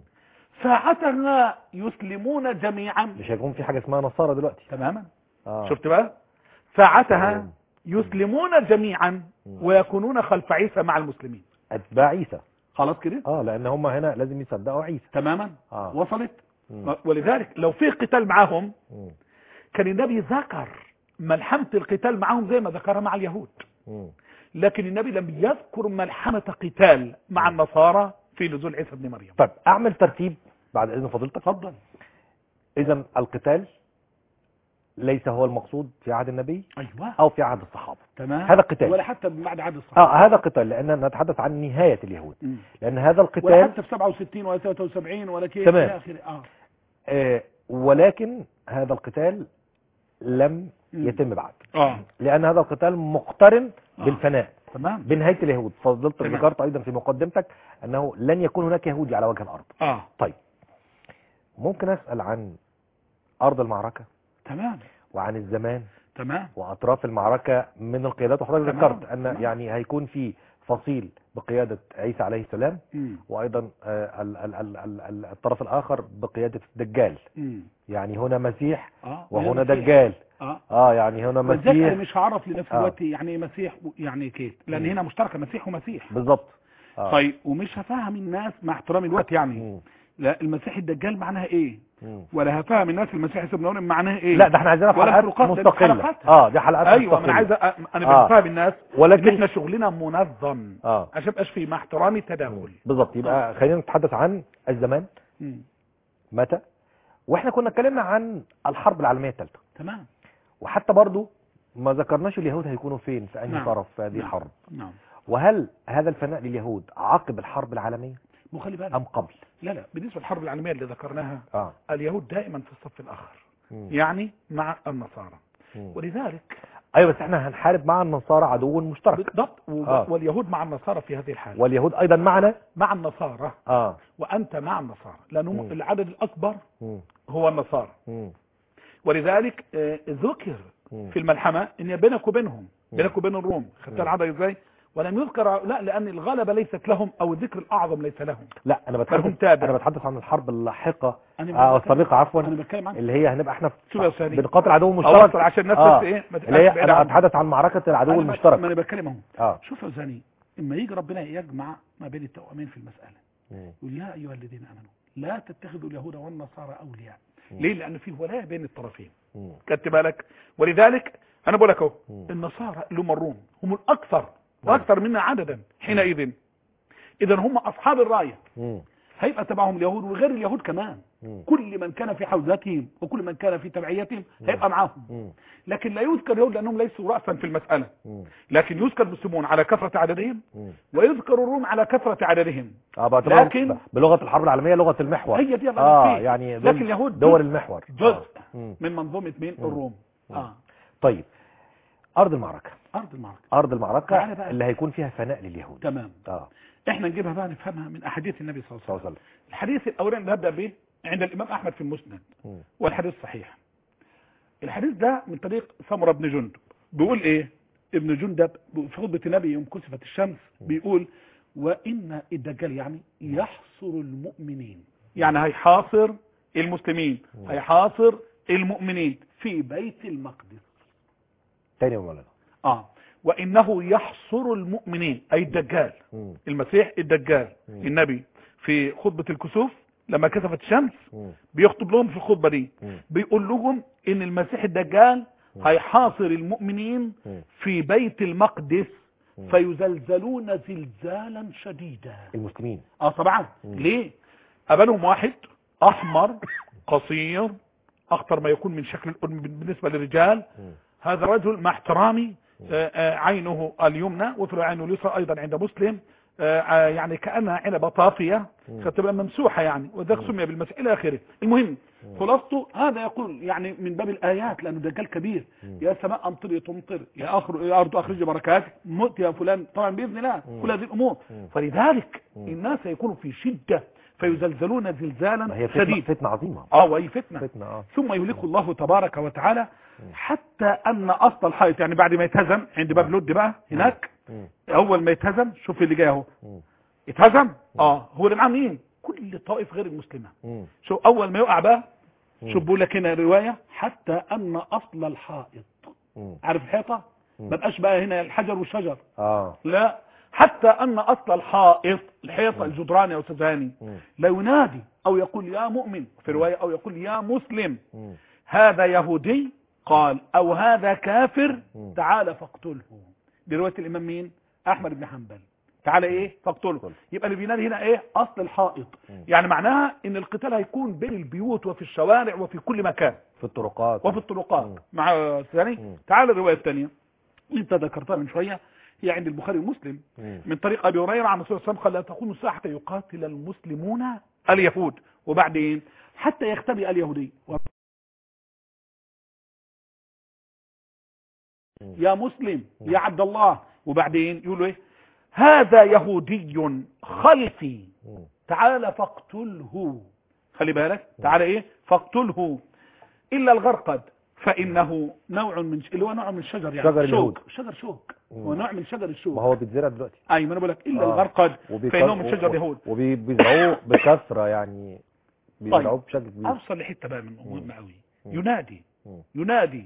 B: ساعتها يسلمون جميعا،
A: مش هيكون في حاجه اسمها نصارى دلوقتي.
B: تماما.
A: آه.
B: شفت بقى؟ ساعتها يسلمون جميعا ويكونون خلف عيسى مع المسلمين
A: اتباع عيسى.
B: خلاص كده.
A: اه لان هم هنا لازم يصدقوا عيسى.
B: تماما.
A: آه.
B: وصلت.
A: مم.
B: ولذلك لو في قتال معاهم
A: مم.
B: كان النبي ذكر ملحمه القتال معاهم زي ما ذكرها مع اليهود.
A: مم.
B: لكن النبي لم يذكر ملحمه قتال مع النصارى في نزول عيسى بن مريم.
A: طيب اعمل ترتيب بعد اذن فضيلتك.
B: اتفضل.
A: اذا القتال ليس هو المقصود في عهد النبي
B: ايوه
A: او في عهد الصحابه.
B: تمام.
A: هذا قتال
B: ولا حتى بعد عهد الصحابه.
A: اه هذا قتال لان نتحدث عن نهايه اليهود.
B: م.
A: لان هذا القتال
B: ولا حتى في سبعة وستين ولا ثلاثة وسبعين ولا كيف الى اخره. اه.
A: آه ولكن هذا القتال لم م. يتم بعد.
B: اه
A: لان هذا القتال مقترن آه. بالفناء.
B: تمام.
A: بنهايه اليهود. فضلت ذكرت ايضا في مقدمتك انه لن يكون هناك يهودي على وجه الارض.
B: اه
A: طيب ممكن اسال عن ارض المعركه.
B: تمام.
A: وعن الزمان.
B: تمام.
A: واطراف المعركه من القيادات. وحضرتك ذكرت ان تمام. يعني هيكون في فصيل بقياده عيسى عليه السلام م. وايضا آه ال ال ال ال الطرف الاخر بقياده الدجال. م. يعني هنا مسيح آه. وهنا مسيح. دجال. اه اه يعني هنا مسيح.
B: انا مش هعرف لنفس الوقت آه. يعني مسيح يعني كيف لان م. هنا مشتركه مسيح ومسيح.
A: بالظبط. آه.
B: طيب ومش هفهم الناس مع احترام الوقت يعني م. لا المسيح الدجال معناها ايه؟ مم. ولا هفهم الناس المسيح ابن مريم معناها ايه؟
A: لا ده احنا عايزينها في حلقات مستقله. اه دي حلقات
B: ايوه
A: مستقله.
B: انا عايز أ... انا آه. بفهم الناس
A: ولكن
B: احنا شغلنا منظم
A: اه
B: عشان يبقاش في مع احترامي تداخل.
A: بالظبط. يبقى آه. خلينا نتحدث عن الزمان. مم. متى؟ واحنا كنا اتكلمنا عن الحرب العالميه الثالثه.
B: تمام.
A: وحتى برضو ما ذكرناش اليهود هيكونوا فين في اي نعم. طرف في هذه
B: نعم.
A: الحرب.
B: نعم.
A: وهل هذا الفناء لليهود عقب الحرب العالميه
B: وخلي بالك
A: ام قبل؟
B: لا لا بالنسبه للحرب العالميه اللي ذكرناها
A: آه.
B: اليهود دائما في الصف الاخر. مم. يعني مع النصارى. مم. ولذلك
A: ايوه بس احنا هنحارب مع النصارى عدو مشترك.
B: بالضبط. آه. واليهود مع النصارى في هذه الحاله.
A: واليهود ايضا معنا
B: مع النصارى.
A: اه
B: وانت مع النصارى لانه مم. العدد الاكبر
A: مم.
B: هو النصارى.
A: مم.
B: ولذلك آه ذكر مم. في الملحمه ان بينك وبينهم بينك وبين الروم خدت العدد ازاي؟ ولم يذكر لا لان الغلبه ليست لهم او الذكر الاعظم ليس لهم.
A: لا انا بتحدث انا بتحدث عن الحرب اللاحقه او السابقه عفوا
B: انا بتكلم عن
A: اللي هي هنبقى احنا
B: في
A: بنقاتل عدو مشترك
B: عشان الناس
A: آه.
B: بس ايه
A: اللي هي انا بتحدث عن معركه العدو المشترك.
B: ما انا بتكلم اهو.
A: آه.
B: شوف يا زاني اما يجي ربنا يجمع ما بين التوامين في المساله يقول يا ايها الذين امنوا لا تتخذوا اليهود والنصارى اولياء. ليه؟ لان فيه ولايه بين الطرفين. خدت بالك؟ ولذلك انا بقول لك اهو النصارى اللي هم الروم هم الاكثر واكثر منا عددا حينئذ. اذا هم اصحاب الرايه. هيبقى تبعهم اليهود وغير اليهود كمان.
A: مم.
B: كل من كان في حوزتهم وكل من كان في تبعيتهم
A: مم.
B: هيبقى معاهم.
A: مم.
B: لكن لا يذكر اليهود لأنهم ليسوا رأسا في المسألة،
A: مم.
B: لكن يذكر المسلمون على كثرة عددهم
A: مم.
B: ويذكر الروم على كثرة عددهم.
A: اه باعتبار
B: لكن
A: ب- بلغه الحرب العالميه لغه المحور.
B: هي دي
A: اه
B: فيه.
A: يعني دول
B: لكن اليهود
A: دول
B: جزء-
A: المحور
B: جزء
A: آه.
B: من منظومة مين؟ الروم. اه
A: طيب ارض المعركه
B: أرض المعركة.
A: ارض
B: تعالى
A: المعركه
B: بقى.
A: اللي هيكون فيها فناء لليهود.
B: تمام.
A: اه
B: احنا نجيبها بقى نفهمها من أحاديث النبي صلى الله
A: صلى
B: عليه
A: الله
B: وسلم.
A: عليه وسلم.
B: الحديث الأولاني اللي هبدأ به عند الإمام أحمد في المسند
A: مم.
B: والحديث صحيح. الحديث ده من طريق سمرة بن جندب، بيقول ايه ابن جندب في خطبة النبي يوم كسفت الشمس، بيقول وإن الدجال يعني يحصر المؤمنين، يعني هيحاصر المسلمين، هيحاصر المؤمنين في بيت المقدس.
A: تاني يا مولانا.
B: اه وإنه يحصر المؤمنين أي الدجال،
A: مم.
B: المسيح الدجال.
A: مم.
B: النبي في خطبة الكسوف لما كسفت الشمس
A: مم.
B: بيخطب لهم في الخطبة دي،
A: مم.
B: بيقول لهم ان المسيح الدجال هيحاصر المؤمنين
A: مم.
B: في بيت المقدس
A: مم.
B: فيزلزلون زلزالا شديدا.
A: المسلمين.
B: اه طبعا.
A: مم.
B: ليه؟ قابلهم واحد احمر قصير اخطر ما يكون من شكل الأم بالنسبة للرجال.
A: مم.
B: هذا رجل مع احترامي آه، آه، عينه اليمنى وفي عينه اليسرى ايضا عند مسلم، آه، آه، يعني كأنها عنبة طافية فتبقى ممسوحة يعني، وذاك سمي بالمسيح الى اخره. المهم خلاصته هذا يقول يعني من باب الايات لانه دجال كبير. يا سماء امطري تمطر، يا اخر يا ارض اخرج بركاتك، موت يا فلان، طبعا باذن الله كل هذه الامور. فلذلك الناس يكونوا في شدة فيزلزلون زلزالا
A: هي فتنة,
B: شديد.
A: فتنة عظيمة.
B: اه وهي فتنة.
A: فتنة اه
B: ثم يهلك الله تبارك وتعالى حتى ان اصل الحائط يعني بعد ما يتهزم عند باب لد بقى هناك،
A: مم.
B: اول ما يتهزم شوف اللي جاي اهو
A: مم.
B: اتهزم. اه هو اللي معاه مين؟ كل طائف غير المسلمة.
A: مم.
B: شوف اول ما يقع بقى
A: مم.
B: شوف بقول لك هنا رواية حتى ان اصل الحائط،
A: مم.
B: عارف الحيطة
A: مم.
B: ما بقاش بقى هنا الحجر والشجر،
A: اه
B: لا حتى ان اصل الحائط الحيطة الجدران يا استاذ هاني
A: مم.
B: لا ينادي او يقول يا مؤمن في رواية او يقول يا مسلم
A: مم.
B: هذا يهودي قال او هذا كافر
A: مم.
B: تعال فاقتله. دي رواية الامام مين؟ احمد بن حنبل. تعالى ايه فاقتله. يبقى اللي بينادي هنا ايه؟ اصل الحائط.
A: مم.
B: يعني معناها ان القتال هيكون بين البيوت وفي الشوارع وفي كل مكان
A: في الطرقات
B: وفي الطرقات.
A: مم.
B: مع ثاني
A: مم.
B: تعالى الرواية الثانية انت ذكرتها من شوية، هي عند البخاري ومسلم
A: مم.
B: من طريق ابي هريره عن رسول الله صلى الله عليه وسلم قال لا تقوم الساعه حتى يقاتل المسلمون اليهود وبعدين حتى يختبئ اليهودي
A: مم.
B: يا مسلم يا عبد الله، وبعدين يقولوا ايه؟ هذا يهودي خلفي
A: مم.
B: تعال فاقتله. خلي بالك تعال ايه فاقتله الا الغرقد فانه نوع من ش... اللي هو نوع من الشجر يعني
A: شجر اليهود.
B: شوك شجر شوك
A: مم.
B: هو نوع من شجر الشوك.
A: ما هو بيتزرع دلوقتي.
B: اي ما انا بقول لك الا
A: آه.
B: الغرقد
A: وبيك-
B: فانه من
A: و-
B: شجر
A: و-
B: اليهود.
A: وبيزرعوه بكثرة يعني بيزرعوه
B: طيب
A: بشكل كبير.
B: اوصل لحته بقى من مهمه قوي.
A: مم.
B: ينادي
A: مم.
B: ينادي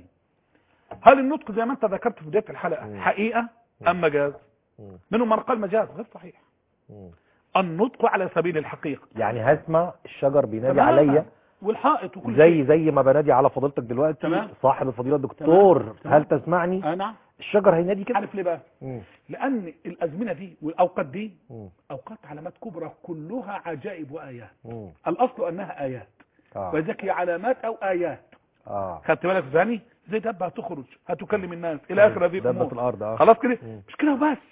B: هل النطق زي ما انت ذكرت في بدايه الحلقه
A: مم.
B: حقيقه ام مجاز؟
A: مم.
B: منهم من قال مجاز غير صحيح.
A: مم.
B: النطق على سبيل الحقيقه
A: يعني هسمع الشجر بينادي
B: تمام.
A: عليا
B: والحائط وكل
A: زي
B: شيء.
A: زي ما بنادي على فضيلتك دلوقتي
B: تمام.
A: صاحب الفضيلة الدكتور
B: تمام.
A: هل تسمعني؟
B: آه نعم.
A: الشجر هينادي كده.
B: عارف ليه بقى؟
A: مم.
B: لان الازمنه دي والاوقات دي
A: مم.
B: اوقات علامات كبرى كلها عجائب وايات.
A: مم.
B: الاصل انها ايات
A: اه
B: وذلك هي علامات او ايات.
A: اه
B: خدت بالك ثاني زي دبه هتخرج هتكلم الناس الى اخر هذه
A: دبة
B: الامور.
A: الارض اه
B: خلاص كده
A: مم.
B: مش كده وبس.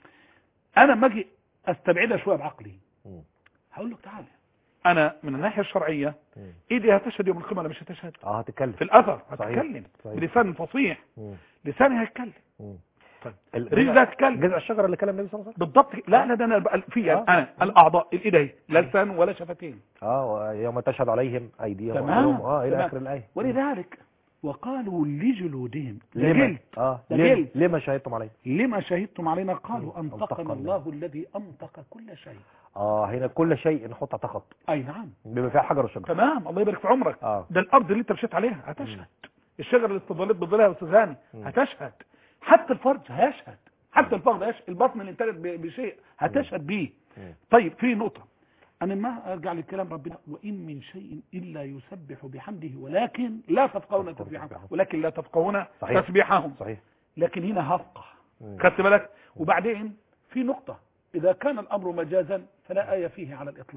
B: انا لما اجي استبعدها شويه بعقلي
A: مم.
B: هقول لك تعالى انا من الناحيه الشرعيه
A: مم.
B: ايدي هتشهد يوم القيامه ولا مش هتشهد؟
A: اه هتتكلم
B: في الاثر
A: صحيح. هتتكلم.
B: هتتكلم
A: صحيح.
B: بلسان فصيح.
A: مم.
B: لساني هيتكلم.
A: مم.
B: طيب
A: ال-
B: رجلي هتتكلم
A: جذع الشجرة اللي كلم النبي صلى الله عليه وسلم.
B: بالضبط. لا لا ده انا بقى في
A: آه.
B: انا الاعضاء الايد اهي لا لسان ولا شفتين.
A: اه يوم تشهد عليهم ايديهم
B: تمام.
A: وارجلهم اه الى
B: تمام.
A: اخر الايه.
B: ولذلك وقالوا لجلودهم ده
A: لما
B: جلد
A: اه
B: ده
A: ليه
B: جلد.
A: ليه ما شهدتم عليه؟
B: لما شهدتم علينا قالوا
A: مم.
B: انطقنا
A: أنطقنا.
B: الله الذي انطق كل شيء.
A: اه هنا كل شيء نحط تحت خط
B: اي نعم
A: بما فيها حجر وشجر.
B: تمام. الله يبارك في عمرك.
A: اه
B: ده الارض اللي انت مشيت عليها هتشهد. الشجر اللي استظلت بظلها يا استاذ هاني
A: مم.
B: هتشهد. حتى الفرج هيشهد. حتى الفرج هيشهد. البطن اللي انتجت ب- بشيء هتشهد بيه.
A: مم.
B: طيب في نقطه انا ما ارجع لكلام ربنا وان من شيء الا يسبح بحمده ولكن لا تفقهون تسبيحهم ولكن لا تفقهون
A: صحيح.
B: تسبيحهم.
A: صحيح.
B: لكن هنا هفقه.
A: مم.
B: خدت بالك؟ وبعدين في نقطه اذا كان الامر مجازا فلا ايه فيه على الاطلاق.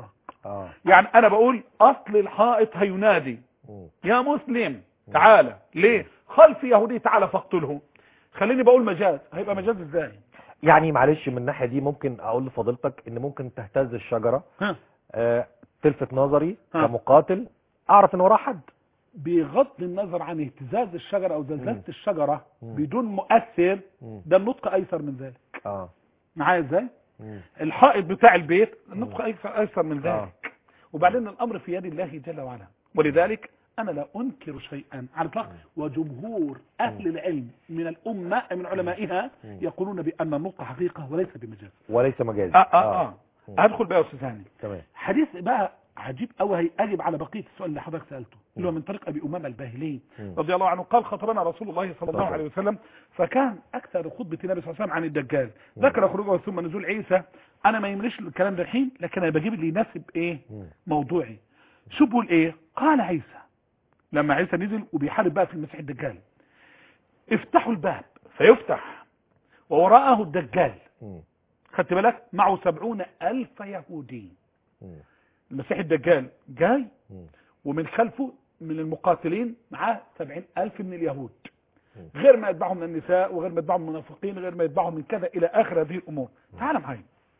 A: اه
B: يعني انا بقول اصل الحائط هينادي
A: مم.
B: يا مسلم تعالى، ليه خلف يهودي تعالى فاقتله. خليني بقول مجاز، هيبقى مجاز ازاي؟
A: يعني معلش من الناحيه دي ممكن اقول لفضيلتك ان ممكن تهتز الشجره
B: ها
A: آه تلفت نظري
B: ها.
A: كمقاتل، اعرف ان وراها حد.
B: بغض النظر عن اهتزاز الشجره او زلزله
A: مم.
B: الشجره
A: مم.
B: بدون مؤثر،
A: مم.
B: ده النطق ايسر من ذلك.
A: اه
B: معايا ازاي؟
A: مم.
B: الحائط بتاع البيت النطق ايسر ايسر من ذلك.
A: آه.
B: وبعدين الامر في يد الله جل وعلا، ولذلك انا لا انكر شيئا على الاطلاق، وجمهور اهل العلم من الامه من علمائها يقولون بان النطق حقيقه وليس بمجاز.
A: وليس مجاز.
B: اه اه اه ادخل بقى يا استاذ هاني.
A: تمام.
B: حديث بقى عجيب قوي هيجب على بقيه السؤال اللي حضرتك سالته، اللي هو من طريق ابي امامه الباهلي رضي الله عنه، قال خطبنا رسول الله صلى الله عليه وسلم، فكان اكثر خطبه النبي صلى الله عليه وسلم عن الدجال، ذكر خروجه ثم نزول عيسى. انا ما يمليش الكلام ده الحين، لكن انا بجيب اللي يناسب ايه موضوعي. شو بقول ايه؟ قال عيسى لما عيسى نزل وبيحارب بقى في المسيح الدجال، افتحوا الباب فيفتح ووراءه الدجال، خدت بالك، معه سبعون ألف يهودي. المسيح الدجال جاي ومن خلفه من المقاتلين معاه سبعين ألف من اليهود، غير ما يتبعهم من النساء وغير ما يتبعهم من المنافقين غير ما يتبعهم من كذا إلى آخر هذه الأمور. تعال معي،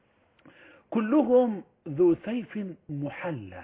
B: كلهم ذو سيف محلى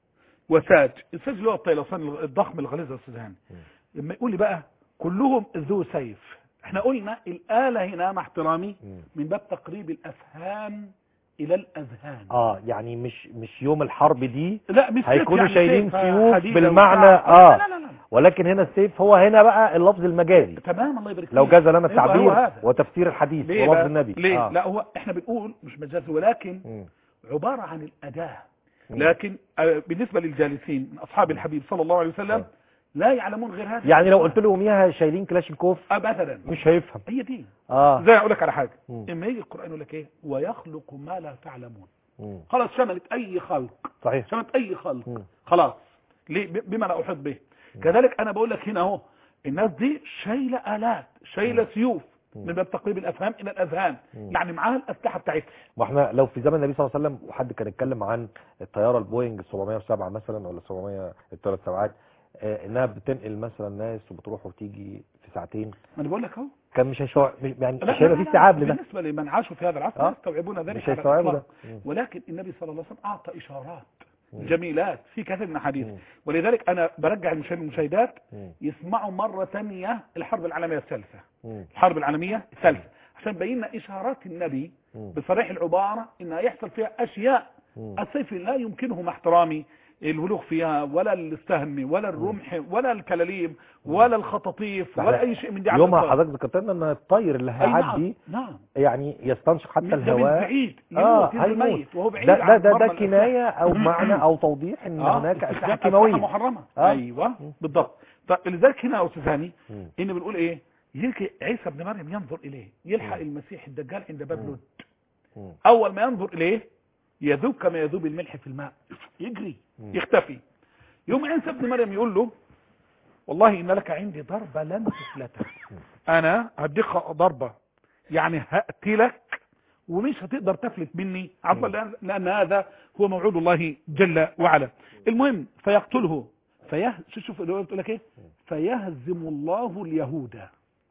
B: وساج. الساج اللي هو الطيلسان الضخم الغليظ يا استاذ هاني. لما يقول لي بقى كلهم ذو سيف، احنا قلنا الآلة هنا مع احترامي من باب تقريب الأفهام إلى الأذهان.
A: اه يعني مش مش يوم الحرب دي
B: لا مش
A: هيكونوا
B: يعني
A: شايلين سيوف بالمعنى
B: اه
A: لا لا لا. ولكن هنا السيف هو هنا بقى اللفظ المجازي.
B: تمام الله يبارك فيك.
A: لو جاز لنا التعبير
B: أيوة
A: وتفسير الحديث ولفظ النبي.
B: ليه؟
A: آه.
B: لا هو احنا بنقول مش مجاز، ولكن
A: م.
B: عبارة عن الأداة. لكن بالنسبة للجالسين من أصحاب الحبيب صلى الله عليه وسلم لا يعلمون غير هذا.
A: يعني لو قلت لهم اياها شايلين كلاشينكوف
B: مثلا
A: مش هيفهم.
B: هي دي.
A: اه
B: زي اقول لك على حاجه،
A: م.
B: اما يجي القران يقول لك ايه ويخلق ما لا تعلمون،
A: م.
B: خلاص شملت اي خلق.
A: صحيح.
B: شملت اي خلق.
A: م.
B: خلاص ليه؟ بما لا احيط به. م. كذلك انا بقول لك هنا اهو الناس دي شايله الات، شايله سيوف من باب تقريب الافهام الى الاذهان، يعني معاها الاسلحه بتاعتها.
A: ما احنا لو في زمن النبي صلى الله عليه وسلم وحد كان يتكلم عن الطياره البوينج سبعمية وسبعة مثلا ولا سبعمية الثلاث سبعات آه انها بتنقل مثلا ناس وبتروح وتيجي في ساعتين،
B: ما انا بقول لك اهو
A: كان مش هيشوع يعني
B: لا
A: مش هيبقى
B: لا
A: في استيعاب لده.
B: بالنسبه لمن عاشوا في هذا العصر
A: آه.
B: يستوعبون ذلك
A: مش
B: على
A: هيستوعبوا
B: الإطلاق.
A: ده.
B: ولكن النبي صلى الله عليه وسلم اعطى اشارات
A: مم.
B: جميلات في كثير من الحديث، ولذلك انا برجع المشاهدات
A: مم.
B: يسمعوا مره ثانيه الحرب العالميه الثالثه.
A: مم.
B: الحرب العالميه الثالثه عشان بينا اشارات النبي
A: مم.
B: بصريح العباره انها يحصل فيها اشياء
A: مم.
B: السيف لا يمكنه مع احترامي الولوغ فيها، ولا السهم ولا الرمح ولا الكلاليب ولا الخطاطيف ولا اي شيء من دي.
A: يومها حضرتك ذكرت لنا ان الطير اللي هيعدي
B: نعم. نعم
A: يعني يستنشق حتى الهواء
B: بعيد
A: اه
B: الميت وهو بعيد
A: ده ده
B: عن
A: ده, ده
B: مرمى
A: كنايه او معنى او توضيح ان
B: آه.
A: هناك اسلحه
B: أسلحة
A: كيماويه
B: محرمه.
A: آه.
B: ايوه بالضبط. طيب لذلك هنا يا استاذ هاني ان بنقول ايه، يجي عيسى ابن مريم ينظر اليه يلحق
A: مم.
B: المسيح الدجال عند باب لد.
A: مم.
B: اول ما ينظر اليه يذوب كما يذوب الملح في الماء، يجري
A: مم.
B: يختفي. يوم عيسى ابن مريم يقول له والله ان لك عندي ضربه لن تفلتها، انا هديك ضربه يعني هقتلك ومش هتقدر تفلت مني عفوا، لان هذا هو موعود الله جل وعلا. المهم فيقتله فيه شوف اللي قلت لك ايه، فيهزم الله اليهود.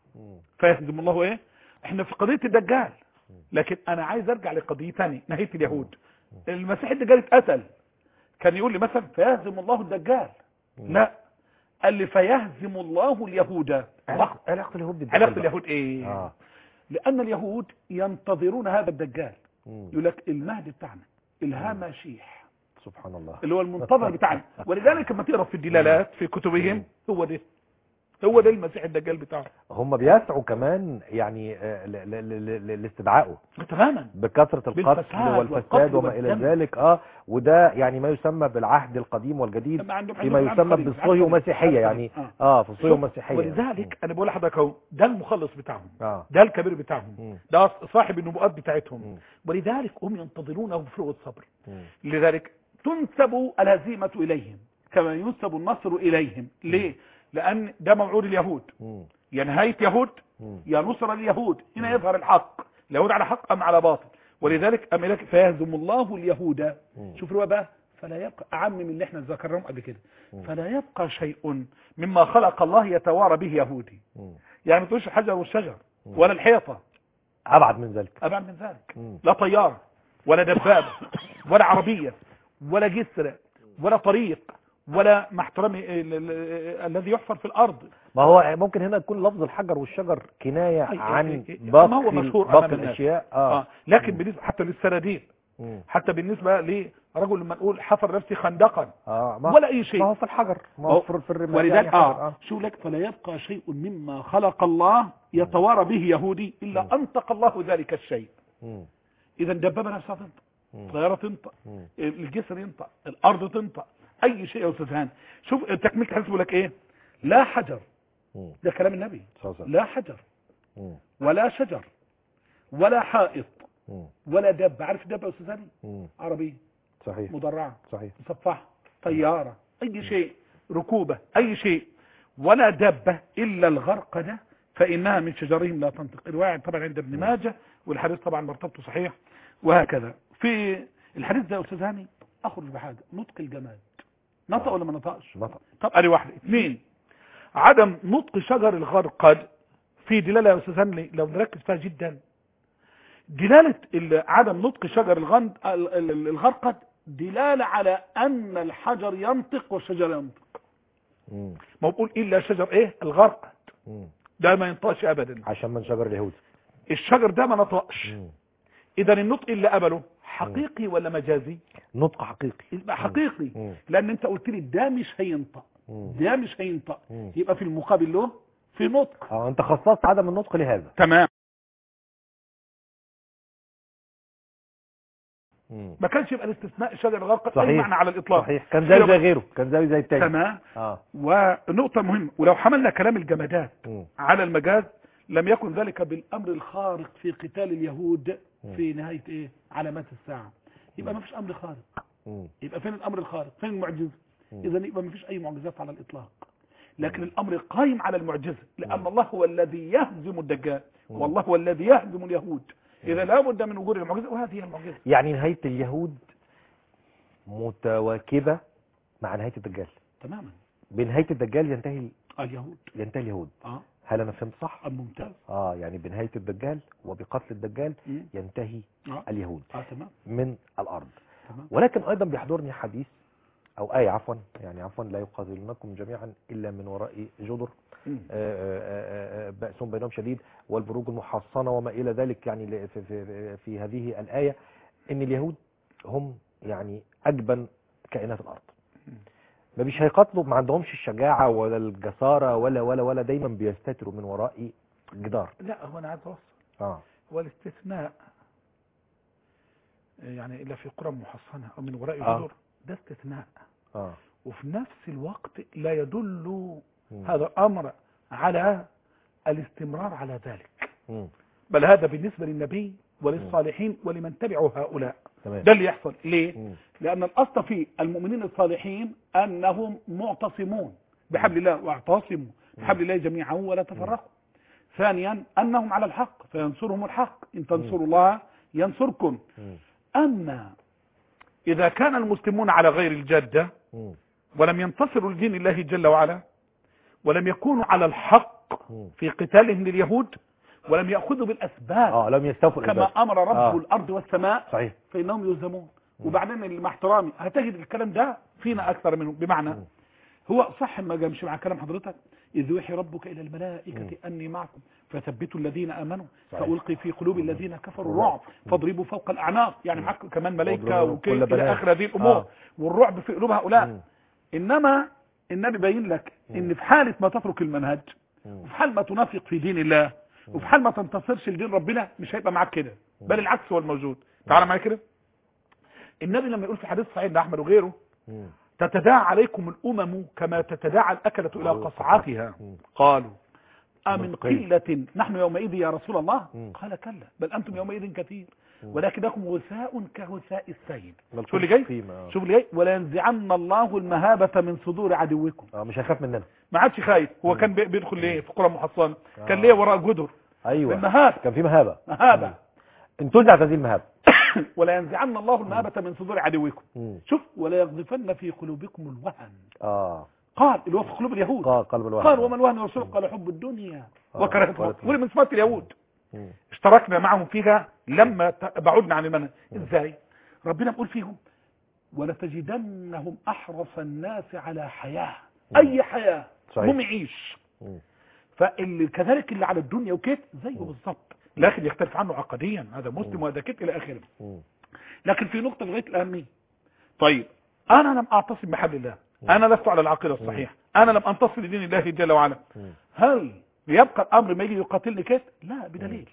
B: فيهزم الله ايه؟ احنا في قضيه الدجال، لكن انا عايز ارجع لقضيه ثانيه نهايه اليهود. المسيح الدجال اتقتل، كان يقول لي مثلا فيهزم الله الدجال، لا قال لي فيهزم الله اليهود.
A: علاقه اليهود بالدجال
B: علاقه اليهود ايه؟
A: آه.
B: لان اليهود ينتظرون هذا الدجال،
A: مم.
B: يقول لك المهدي بتاعنا الهامشيح
A: سبحان الله
B: اللي هو المنتظر بتاعنا. ولذلك لما تقرا في الدلالات في كتبهم هو ده هو ده المسيح الدجال بتاعه.
A: هم بيسعوا كمان يعني آه، ل- ل- ل- لاستدعائه
B: تماما
A: بكثرة القتل
B: بالفساد
A: والفساد وما إلى
B: والدم.
A: ذلك اه وده يعني ما يسمى بالعهد القديم والجديد
B: لما عندهم-
A: فيما
B: عندهم
A: يسمى
B: عندهم
A: بالصهيو
B: عندهم
A: مسيحية يعني
B: آه.
A: اه في الصهيو
B: شوف،
A: مسيحية
B: ولذلك انا بقول لحضرتك اهو ده المخلص بتاعهم،
A: اه
B: ده الكبير بتاعهم،
A: مم.
B: ده صاحب النبوءات بتاعتهم،
A: مم.
B: ولذلك هم ينتظرونه بفروغ الصبر.
A: مم.
B: لذلك تنسب الهزيمة إليهم كما ينسب النصر إليهم. ليه؟ لأن ده موعود اليهود،
A: مم.
B: يا نهاية يهود
A: مم.
B: يا نصر اليهود. هنا يظهر الحق، اليهود على حق أم على باطل. ولذلك أم إليك فيهزم الله اليهود.
A: مم.
B: شوف الوقت بقى فلا يبقى أعم من اللي احنا ذكرناهم قبل كده. فلا يبقى شيء مما خلق الله يتوارى به يهودي. يعني ما تقولش الحجر والشجر ولا الحيطة،
A: أبعد من ذلك،
B: أبعد من ذلك. لا طيارة ولا دبابة ولا عربية ولا جسر ولا طريق ولا مع احترامي الذي يحفر في الأرض.
A: ما هو ممكن هنا يكون لفظ الحجر والشجر كناية عن
B: باقي ما هو مشهور
A: باقي الأشياء. آه.
B: آه. لكن بالنسبة حتى للسراديب، حتى بالنسبة لرجل لما نقول حفر نفسي خندقا
A: آه.
B: ولا أي شيء،
A: ما هو في الحجر، ما هو في الرمال.
B: ولذلك يعني آه. آه. شو لك فلا يبقى شيء مما خلق الله يتوارى به يهودي إلا م. أنطق الله ذلك الشيء. إذا دبابة نفسها تنطق، طيارة تنطق، الجسر ينطق، الأرض تنطق، أي شيء يا أستاذ هاني. شوف تكملة الحديث بيقول لك إيه؟ لا حجر، ده كلام النبي، لا حجر ولا شجر ولا حائط ولا دب. عارف دب يا أستاذ هاني؟ عربية
A: صحيح،
B: مدرعة
A: صحيح،
B: مصفحة، طيارة، أي شيء، ركوبة، أي شيء، ولا دبة إلا الغرقدة فإنها من شجرهم لا تنطق. الرواية طبعا عند ابن ماجه، والحديث طبعا مرتبطه صحيح. وهكذا في الحديث ده يا أستاذ هاني أخرج بحاجة، نطق الجماد، نطق ولا ما نطقش؟
A: نطق.
B: طب أدي واحدة. اثنين، عدم نطق شجر الغرقد في دلالة يا أستاذ هاني لو نركز فيها جدا. دلالة عدم نطق شجر الغند الغرقد دلالة على أن الحجر ينطق والشجر ينطق. ما بقول إلا شجر إيه؟ الغرقد ده ما ينطقش أبدا،
A: عشان من شجر اليهود
B: الشجر ده ما نطقش. إذا النطق اللي قبله حقيقي ولا مجازي؟
A: نطق حقيقي.
B: يبقى حقيقي. مم. لأن أنت قلت لي ده مش هينطق، ده مش هينطق، يبقى في المقابل له في نطق.
A: اه أنت خصصت عدم النطق لهذا.
B: تمام. ما كانش يبقى الاستثناء شجر الغرقد اي معنى على الاطلاق.
A: صحيح، كان زي زي غيره، كان زي زي التاني.
B: تمام. اه ونقطه مهمه، ولو حملنا كلام الجمادات م. على المجاز لم يكن ذلك بالامر الخارق في قتال اليهود م. في نهايه ايه علامات الساعه. يبقى ما فيش امر خارق. م. يبقى فين الامر الخارق؟ فين المعجزه؟ اذا يبقى ما فيش اي معجزات على الاطلاق. لكن م. الامر قائم على المعجزه، لان م. الله هو الذي يهزم الدجال، م. والله هو الذي يهزم اليهود. إذا لا بد من وجود المعجزة، وهذه هي المعجزة.
A: يعني نهاية اليهود متواكبة مع نهاية الدجال
B: تماما.
A: بنهاية الدجال ينتهي
B: اليهود
A: ينتهي اليهود.
B: اه
A: هل أنا فهمت صح؟
B: ممتاز.
A: اه يعني بنهاية الدجال وبقتل الدجال م. ينتهي آه. اليهود
B: آه تمام.
A: من الأرض.
B: تمام.
A: ولكن أيضا بيحضرني حديث أو آية عفوا يعني عفوا لا يقاتلونكم جميعا إلا من وراء جدر بأس بينهم شديد والبروج المحصنة وما إلى ذلك. يعني في, في, في هذه الآية إن اليهود هم يعني أجبن كائنات الأرض، ما بيش هيقاتلوا، ما عندهمش الشجاعة ولا الجسارة ولا ولا ولا دايما بيستتروا من وراء جدار.
B: لا هو أنا عايز أوصل
A: آه.
B: والاستثناء يعني إلا في قرى محصنة أو من وراء جدر آه. ده استثناء
A: آه.
B: وفي نفس الوقت لا يدل هذا الأمر على الاستمرار على ذلك. م. بل هذا بالنسبة للنبي وللصالحين م. ولمن تبعوا هؤلاء.
A: تمام.
B: ده اللي يحصل ليه؟
A: م.
B: لأن الأصل في المؤمنين الصالحين أنهم معتصمون بحبل الله، واعتصموا بحبل الله جميعا ولا تفرقوا. ثانيا أنهم على الحق فينصرهم الحق، إن تنصروا الله ينصركم. م. أما إذا كان المسلمون على غير الجادة م. ولم ينتصروا لدين الله جل وعلا ولم يكونوا على الحق في قتالهم لليهود ولم يأخذوا بالأسباب
A: اه لم يستوفوا
B: كما
A: الأسباب.
B: أمر رب
A: آه.
B: الأرض والسماء
A: صحيح.
B: فإنهم يلزمون. وبعدين مع احترامي هتجد الكلام ده فينا أكثر منه، بمعنى م. هو صح ما جامش مع كلام حضرتك إذ يوحي ربك إلى الملائكة م. أني معكم فثبتوا الذين آمنوا فألقي في قلوب الذين كفروا الرعب فاضربوا فوق الأعناق. يعني معك كمان ملائكة وكيل إلى آخر هذه الأمور. آه. والرعب في قلوب هؤلاء. م. إنما النبي بين لك ان في حالة ما تترك المنهج وفي حال ما تنافق في دين الله وفي حال ما تنتصرش لدين ربنا مش هيبقى معاك كده، بل العكس هو الموجود. تعال معايا كده. النبي لما يقول في حديث صحيح لأحمد وغيره تتداعى عليكم الأمم كما تتداعى الأكلة إلى قصعاتها قالوا أمن قلة نحن يومئذ يا رسول الله؟ قال كلا بل أنتم يومئذ كثير ولكنكم غثاء كغثاء السيل. شو اللي جاي؟ شوف اللي جاي ولا ينزعن الله المهابة من صدور عدوكم.
A: اه مش هيخاف مننا،
B: ما عادش خايف. هو كان بيدخل ليه في قرى محصنة كان ليه وراء جدر.
A: ايوه
B: المهابة
A: كان في مهابة
B: مهابة
A: انتزعت هذه المهابة
B: ولا ينزعن الله المهابة من صدور عدوكم.
A: مم.
B: شوف ولا يقذفن في قلوبكم الوهن.
A: اه
B: قال اللي هو في قلوب اليهود.
A: قال قلب الوهن.
B: قال وما الوهن والرسول قال حب الدنيا
A: آه.
B: وكره الموت. ولي من صفات اليهود.
A: مم.
B: اشتركنا معهم فيها لما بعدنا عن المنهج. ازاي؟ ربنا بيقول فيهم ولتجدنهم احرص الناس على حياة. اي حياة هم يعيش. فاللي كذلك اللي على الدنيا وكيت زيه بالظبط، لكن يختلف عنه عقديا، هذا مسلم وهذا كيت الى اخره. لكن في نقطة غاية الأهمية. طيب انا لم اعتصم بحبل الله، انا لست على العقيدة الصحيحة، انا لم انتصر لدين الله جل وعلا، هل يبقى الامر ما يجي يقاتلني كيف؟ لا، بدليل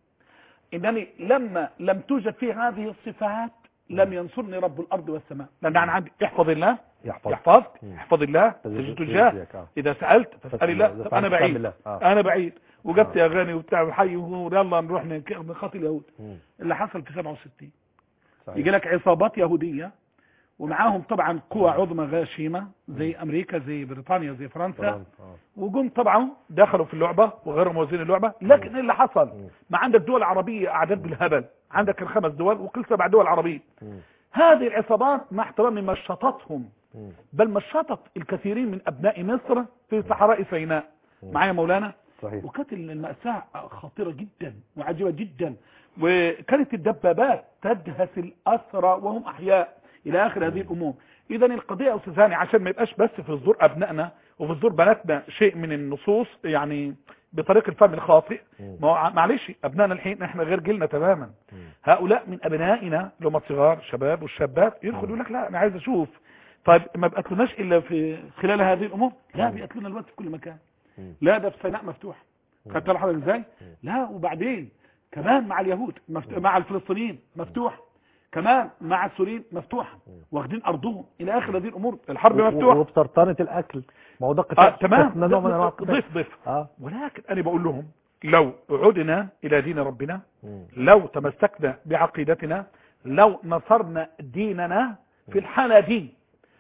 B: انني لما لم توجد فيه هذه الصفات لم ينصرني رب الارض والسماء. لان انا عندي احفظ الله يحفظك، احفظ الله تجد تجاه، اذا سألت فاسأل الله. طب انا بعيد، انا بعيد وجبت اغاني وبتاع وحي ويلا نروح نقاتل اليهود. اللي حصل في سبعة وستين يجي لك عصابات يهودية ومعاهم طبعا قوى عظمى غاشمة زي امريكا زي بريطانيا زي فرنسا، وجم طبعا دخلوا في اللعبة وغيروا موازين اللعبة. لكن اللي حصل ما عندك دول عربية اعداد بالهبل، عندك الخمس دول وكل سبع دول عربية. هذه العصابات مع احترامي مشطتهم، بل مشطت الكثيرين من ابناء مصر في صحراء سيناء. معايا مولانا؟ صحيح. وكانت المأساة خطيرة جدا وعجيبة جدا، وكانت الدبابات تدهس الأسرى وهم أحياء إلى آخر هذه الأمور. إذا القضية يا أستاذ هاني عشان ما يبقاش بس في صدور أبنائنا وفي صدور بناتنا شيء من النصوص يعني بطريق الفهم الخاطئ، معلش أبنائنا الحين إحنا غير جيلنا تماما. هؤلاء من أبنائنا لما صغار شباب والشابات يدخل يقول لك لا أنا عايز أشوف. طيب ما بقتلناش إلا في خلال هذه الأمور؟ لا، بيقتلنا الوقت في كل مكان. لا ده في سيناء مفتوح، خدت بالك ازاي؟ لا وبعدين كمان مع اليهود مفتوح، مع الفلسطينيين مفتوح، كمان مع السوريين مفتوح، واخدين ارضهم الى اخر هذه الامور. الحرب مفتوحه
A: وبسرطانه الاكل، ما هو ده
B: آه تمام،
A: نوع من انواع
B: ضيف ضيف آه. ولكن انا بقول لهم لو عدنا الى دين ربنا، لو تمسكنا بعقيدتنا، لو نصرنا ديننا في الحاله دي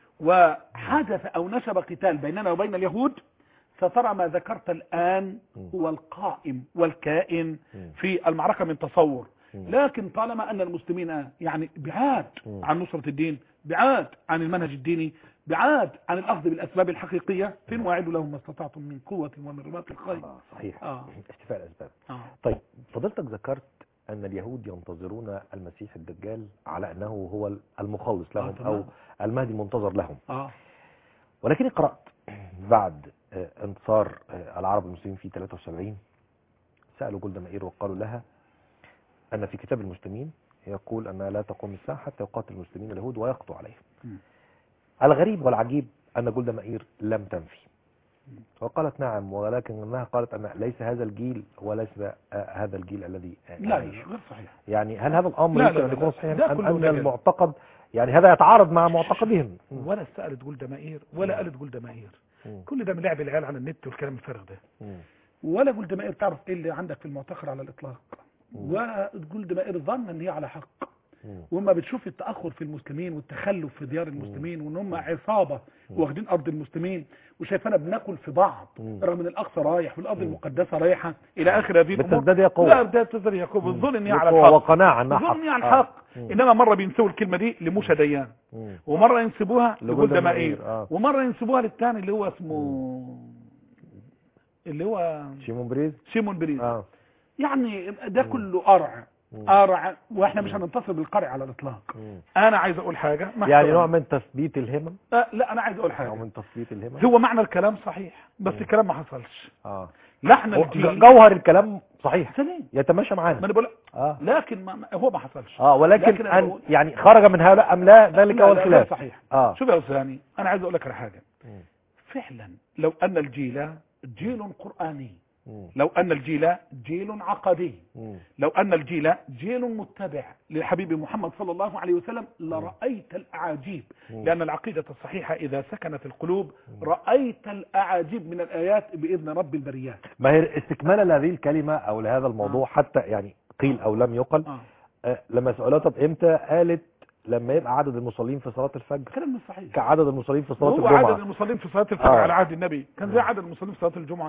B: وحدث او نشب قتال بيننا وبين اليهود، سترى ما ذكرت الآن هو القائم والكائن في المعركة من تصور. لكن طالما أن المسلمين يعني بعاد عن نصرة الدين، بعاد عن المنهج الديني، بعاد عن الأخذ بالأسباب الحقيقية، فين واعدوا لهم ما استطعتم من قوة ومن رباط الخيل.
A: آه صحيح. آه. استيفاء الأسباب.
B: آه.
A: طيب فضلتك ذكرت أن اليهود ينتظرون المسيح الدجال على أنه هو المخلص لهم آه أو المهدي المنتظر لهم. آه. ولكن قرأت بعد انتصار العرب المسلمين في ثلاثة وسبعين سألوا جولدا مائير وقالوا لها أن في كتاب المسلمين يقول أنها لا تقوم الساعة حتى يقاتل المسلمين اليهود ويقضوا عليهم. الغريب والعجيب أن جولدا مائير لم تنفي وقالت نعم، ولكن أنها قالت أن ليس هذا الجيل وليس هذا الجيل الذي
B: لا غير صحيح.
A: يعني هل هذا الأمر يمكن أن يكون صحيحا أم أن المعتقد يعني هذا يتعارض مع معتقدهم؟
B: ولا سألت جولدا مائير ولا قالت جولدا مائير، كل ده من لعب العيال على النت والكلام الفارغ ده. مم. ولا جولدا مائير تعرف ايه اللي عندك في المعتقد على الاطلاق، ولا جولدا مائير ظن ان هي على حق. وما بتشوف التاخر في المسلمين والتخلف في ديار المسلمين وان هم عصابه واخدين ارض المسلمين وشايفانا بناكل في بعض رغم ان الاقصى رايح والارض المقدسه رايحه الى اخر هذه الامور.
A: بتزداد يا قوه،
B: لا بتزداد يا قوه، بتظن ان هي على الحق
A: وقناعه انها حق،
B: بتظن على الحق. آه. انما مره بينسوا الكلمه دي لموشى ديان، ومره ينسبوها لجولدا مائير، آه. ومره ينسبوها للثاني اللي هو اسمه اللي هو
A: شيمون بريز
B: شيمون بريز
A: آه.
B: يعني ده كله قرع قرع، واحنا مش هننتصر بالقرع على الاطلاق. انا عايز اقول حاجه
A: يعني نوع من تثبيت الهمم.
B: آه لا انا عايز اقول حاجه،
A: نوع من تثبيت الهمم.
B: هو معنى الكلام صحيح بس مم. الكلام ما حصلش.
A: اه
B: لحن الجيل
A: جوهر الكلام صحيح
B: سليم
A: يتماشى معانا،
B: ما انا بقول
A: آه.
B: لكن ما هو ما حصلش.
A: اه ولكن لكن أن يعني خرج من هؤلاء ام لا ذلك هو الخلاف.
B: صحيح. اه شوف يا استاذ انا عايز اقول لك على حاجه. مم. فعلا لو ان الجيل جيل قرآني، لو أن الجيل جيل عقدي، لو أن الجيل جيل متبع للحبيب محمد صلى الله عليه وسلم لرأيت الأعاجيب، لأن العقيدة الصحيحة إذا سكنت القلوب رأيت الأعاجيب من الآيات بإذن رب البريات.
A: ما هي استكمالا لهذه الكلمة أو لهذا الموضوع آه. حتى يعني قيل أو لم يقل آه. آه لما سألوها طب إمتى، قالت لما يبقى عدد المصلين في صلاة الفجر
B: كلام صحيح
A: كعدد المصلين في صلاة
B: هو
A: الجمعة.
B: عدد المصلين في صلاة الفجر آه. على عهد النبي كان زي عدد المصلين في صلاة الجمعة.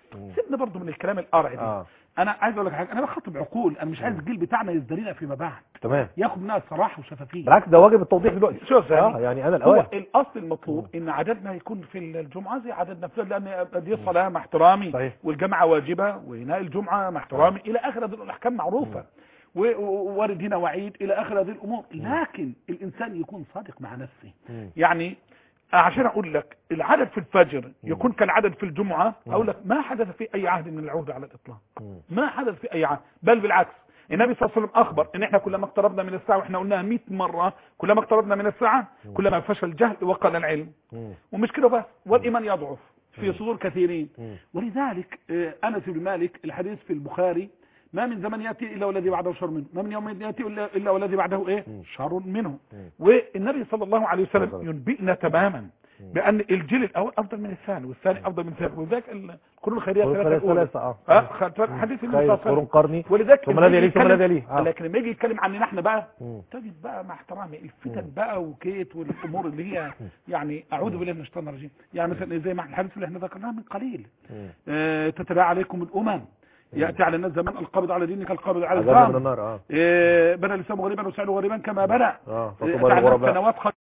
B: سيبنا برضو من الكلام القرعي دي.
A: آه.
B: انا عايز اقول لك حاجه، انا بخاطب عقول، انا مش عايز الجيل بتاعنا يزدرينا فيما بعد،
A: تمام،
B: ياخد منها صراحه وشفافيه.
A: بالعكس ده واجب التوضيح دلوقتي.
B: شوف
A: اه يعني انا
B: هو
A: الاول
B: الاصل المطلوب ان عددنا يكون في الجمعه زي عددنا في، لان دي الصلاه مع احترامي،
A: صحيح.
B: والجماعه واجبه، وإناء الجمعه مع احترامي الى اخر هذه الاحكام معروفه، وورد هنا وعيد الى اخر هذه الامور، لكن الانسان يكون صادق مع نفسه. يعني عشان اقول لك العدد في الفجر يكون كالعدد في الجمعه، اقول لك ما حدث في اي عهد من العهود على الاطلاق، ما حدث في اي عهد، بل بالعكس النبي صلى الله عليه وسلم اخبر ان احنا كلما اقتربنا من الساعه، واحنا قلناها مئة مره، كلما اقتربنا من الساعه كلما فشل الجهل وقل العلم. ومش كده بس، والايمان يضعف في صدور كثيرين. ولذلك انس بن مالك الحديث في البخاري، ما من زمن ياتي الا والذي بعده شر منه، ما من يوم ياتي الا والذي بعده ايه شر منه. والنبي صلى الله عليه وسلم ينبئنا تماما بان الجيل الاول افضل من الثاني، والثاني افضل من الثالث، وذاك القرون الخيريه ثلاثه اه حديث النبي صلى الله عليه وسلم. ولذلك ثم الذي يليه ثم الذي يليه، لكن لما يجي يتكلم عننا احنا بقى تجد بقى مع احترامي الفتن بقى وكيت والامور اللي هي يعني اعوذ بالله من الشيطان الرجيم. يعني مثلا زي ما الحديث اللي احنا ذكرناه من قليل، آه تتبع عليكم الامم، ياتي على الناس زمان القابض على دينك القابض على الزمان من النار. اه إيه بنى الاسلام غريبا وسعده غريبا كما بنى. اه سنوات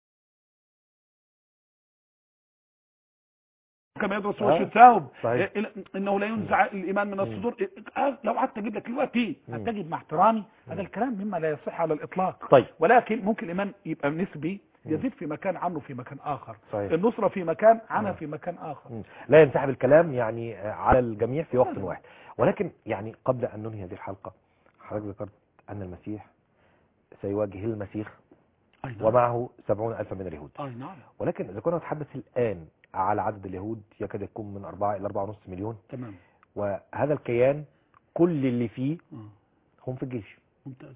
B: كما يدرس وش الثوب. إيه انه لا ينزع الايمان من الصدور. إيه لو قعدت اجيب لك دلوقتي هتجد مع احترامي هذا الكلام مما لا يصح على الاطلاق.
A: طيب.
B: ولكن ممكن الايمان يبقى نسبي، يزيد في مكان عنه في مكان اخر.
A: صحيح.
B: النصره في مكان عنها في مكان اخر.
A: لا ينسحب الكلام يعني على الجميع في وقت واحد. ولكن يعني قبل ان ننهي هذه الحلقه، حضرتك ذكرت ان المسيح سيواجه المسيح ومعه سبعون ألفا من اليهود.
B: أي نعم.
A: ولكن إذا كنا نتحدث الآن على عدد اليهود يكاد يكون من أربعة إلى أربعة ونص مليون.
B: تمام.
A: وهذا الكيان كل اللي فيه هم في الجيش.
B: ممتاز.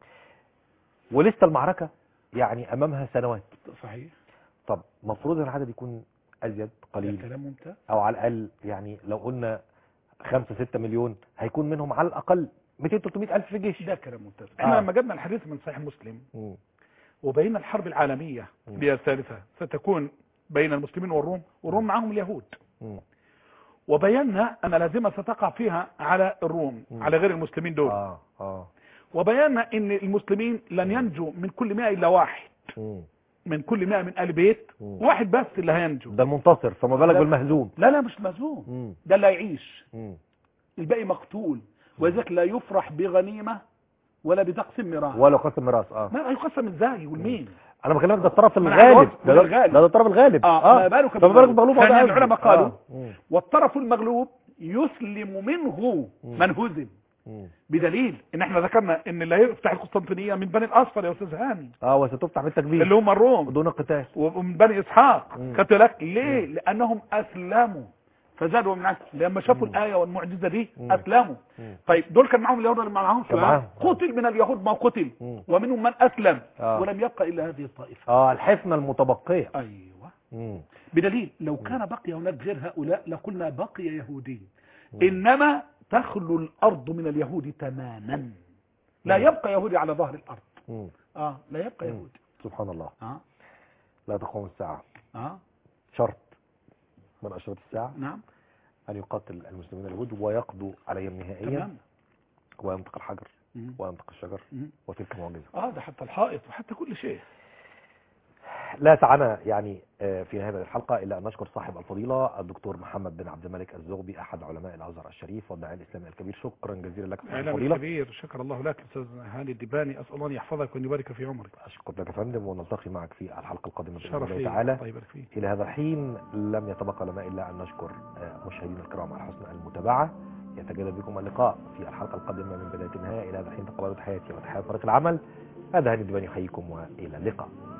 A: ولسه المعركة يعني أمامها سنوات.
B: صحيح.
A: طب مفروض العدد يكون أزيد قليل.
B: كلام ممتاز.
A: أو على الأقل يعني لو قلنا خمسة ستة مليون هيكون منهم على الأقل مئتين ثلاثمئة ألف في الجيش.
B: ده كلام ممتاز. احنا آه. لما جبنا الحديث من صحيح مسلم م. وبين الحرب العالمية اللي هي الثالثة ستكون بين المسلمين والروم، والروم معهم اليهود، م. وبينا أن لازمة ستقع فيها على الروم م. على غير المسلمين دول.
A: آه. آه.
B: وبينا أن المسلمين لن ينجو من كل مئة إلا واحد، م. من كل مئة من آل بيت م. واحد بس اللي هينجو،
A: ده المنتصر، فما بالك بالمهزوم.
B: لا لا مش مهزوم، ده اللي هيعيش، م. الباقي مقتول. وذلك لا يفرح بغنيمة ولا بتقسيم ميراث.
A: ولا قسم ميراث. اه
B: ما هيقسم ازاي والمين؟
A: انا بكلمك ده الطرف الغالب، ده ده, ده الطرف الغالب.
B: اه ما بالك
A: طب بالك بالمغلوب.
B: يعني العلماء قالوا آه. والطرف المغلوب يسلم منه من هزم، بدليل ان احنا ذكرنا ان اللي هيفتح القسطنطينيه من بني الاصفر يا استاذ هاني.
A: اه وستفتح بالتكبير
B: اللي هم الروم
A: دون قتال،
B: ومن بني اسحاق. خدت بالك ليه؟ لانهم اسلموا فزادوا من عكس لما شافوا الآية والمعجزة دي أسلموا. طيب دول كان معهم اليهود ولا معهم؟ قتل من اليهود ما قتل، ومنهم من أسلم. آه. ولم يبقى إلا هذه الطائفة.
A: اه الحفنة المتبقية.
B: أيوة.
A: مم.
B: بدليل لو كان بقي هناك غير هؤلاء لقلنا بقي يهودي، إنما تخلو الأرض من اليهود تماما، لا يبقى يهودي على ظهر الأرض. مم. آه لا يبقى
A: مم.
B: يهودي.
A: سبحان الله.
B: آه.
A: لا تقوم الساعة.
B: آه.
A: شرط من أشراط الساعة.
B: نعم.
A: أن يقاتل المسلمين اليهود ويقضوا عليهم نهائيا. تمام. وينطق الحجر مم. وينطق الشجر مم. وتلك معجزة.
B: اه ده حتى الحائط وحتى كل شيء.
A: لا سعنا يعني في هذه الحلقة إلا أن نشكر صاحب الفضيلة الدكتور محمد بن عبد الملك الزغبي أحد علماء الأزهر الشريف والداعية الإسلامي الكبير. شكرا جزيلا لك صاحب الفضيلة.
B: كبير. شكر الله لك أستاذ هاني الدباني، أسأل الله أن يحفظك وأن يبارك في عمرك.
A: أشكر لك يا فندم، ونلتقي معك في الحلقة القادمة
B: بإذن الله
A: تعالى.
B: طيب
A: إلى هذا الحين لم يتبقى لنا إلا أن نشكر مشاهدينا الكرام على حسن المتابعة. يتجدد بكم اللقاء في الحلقة القادمة من بداية النهاية. إلى هذا الحين تقبلوا تحياتي وتحيات فريق العمل. هذا هاني الدباني يحييكم وإلى اللقاء.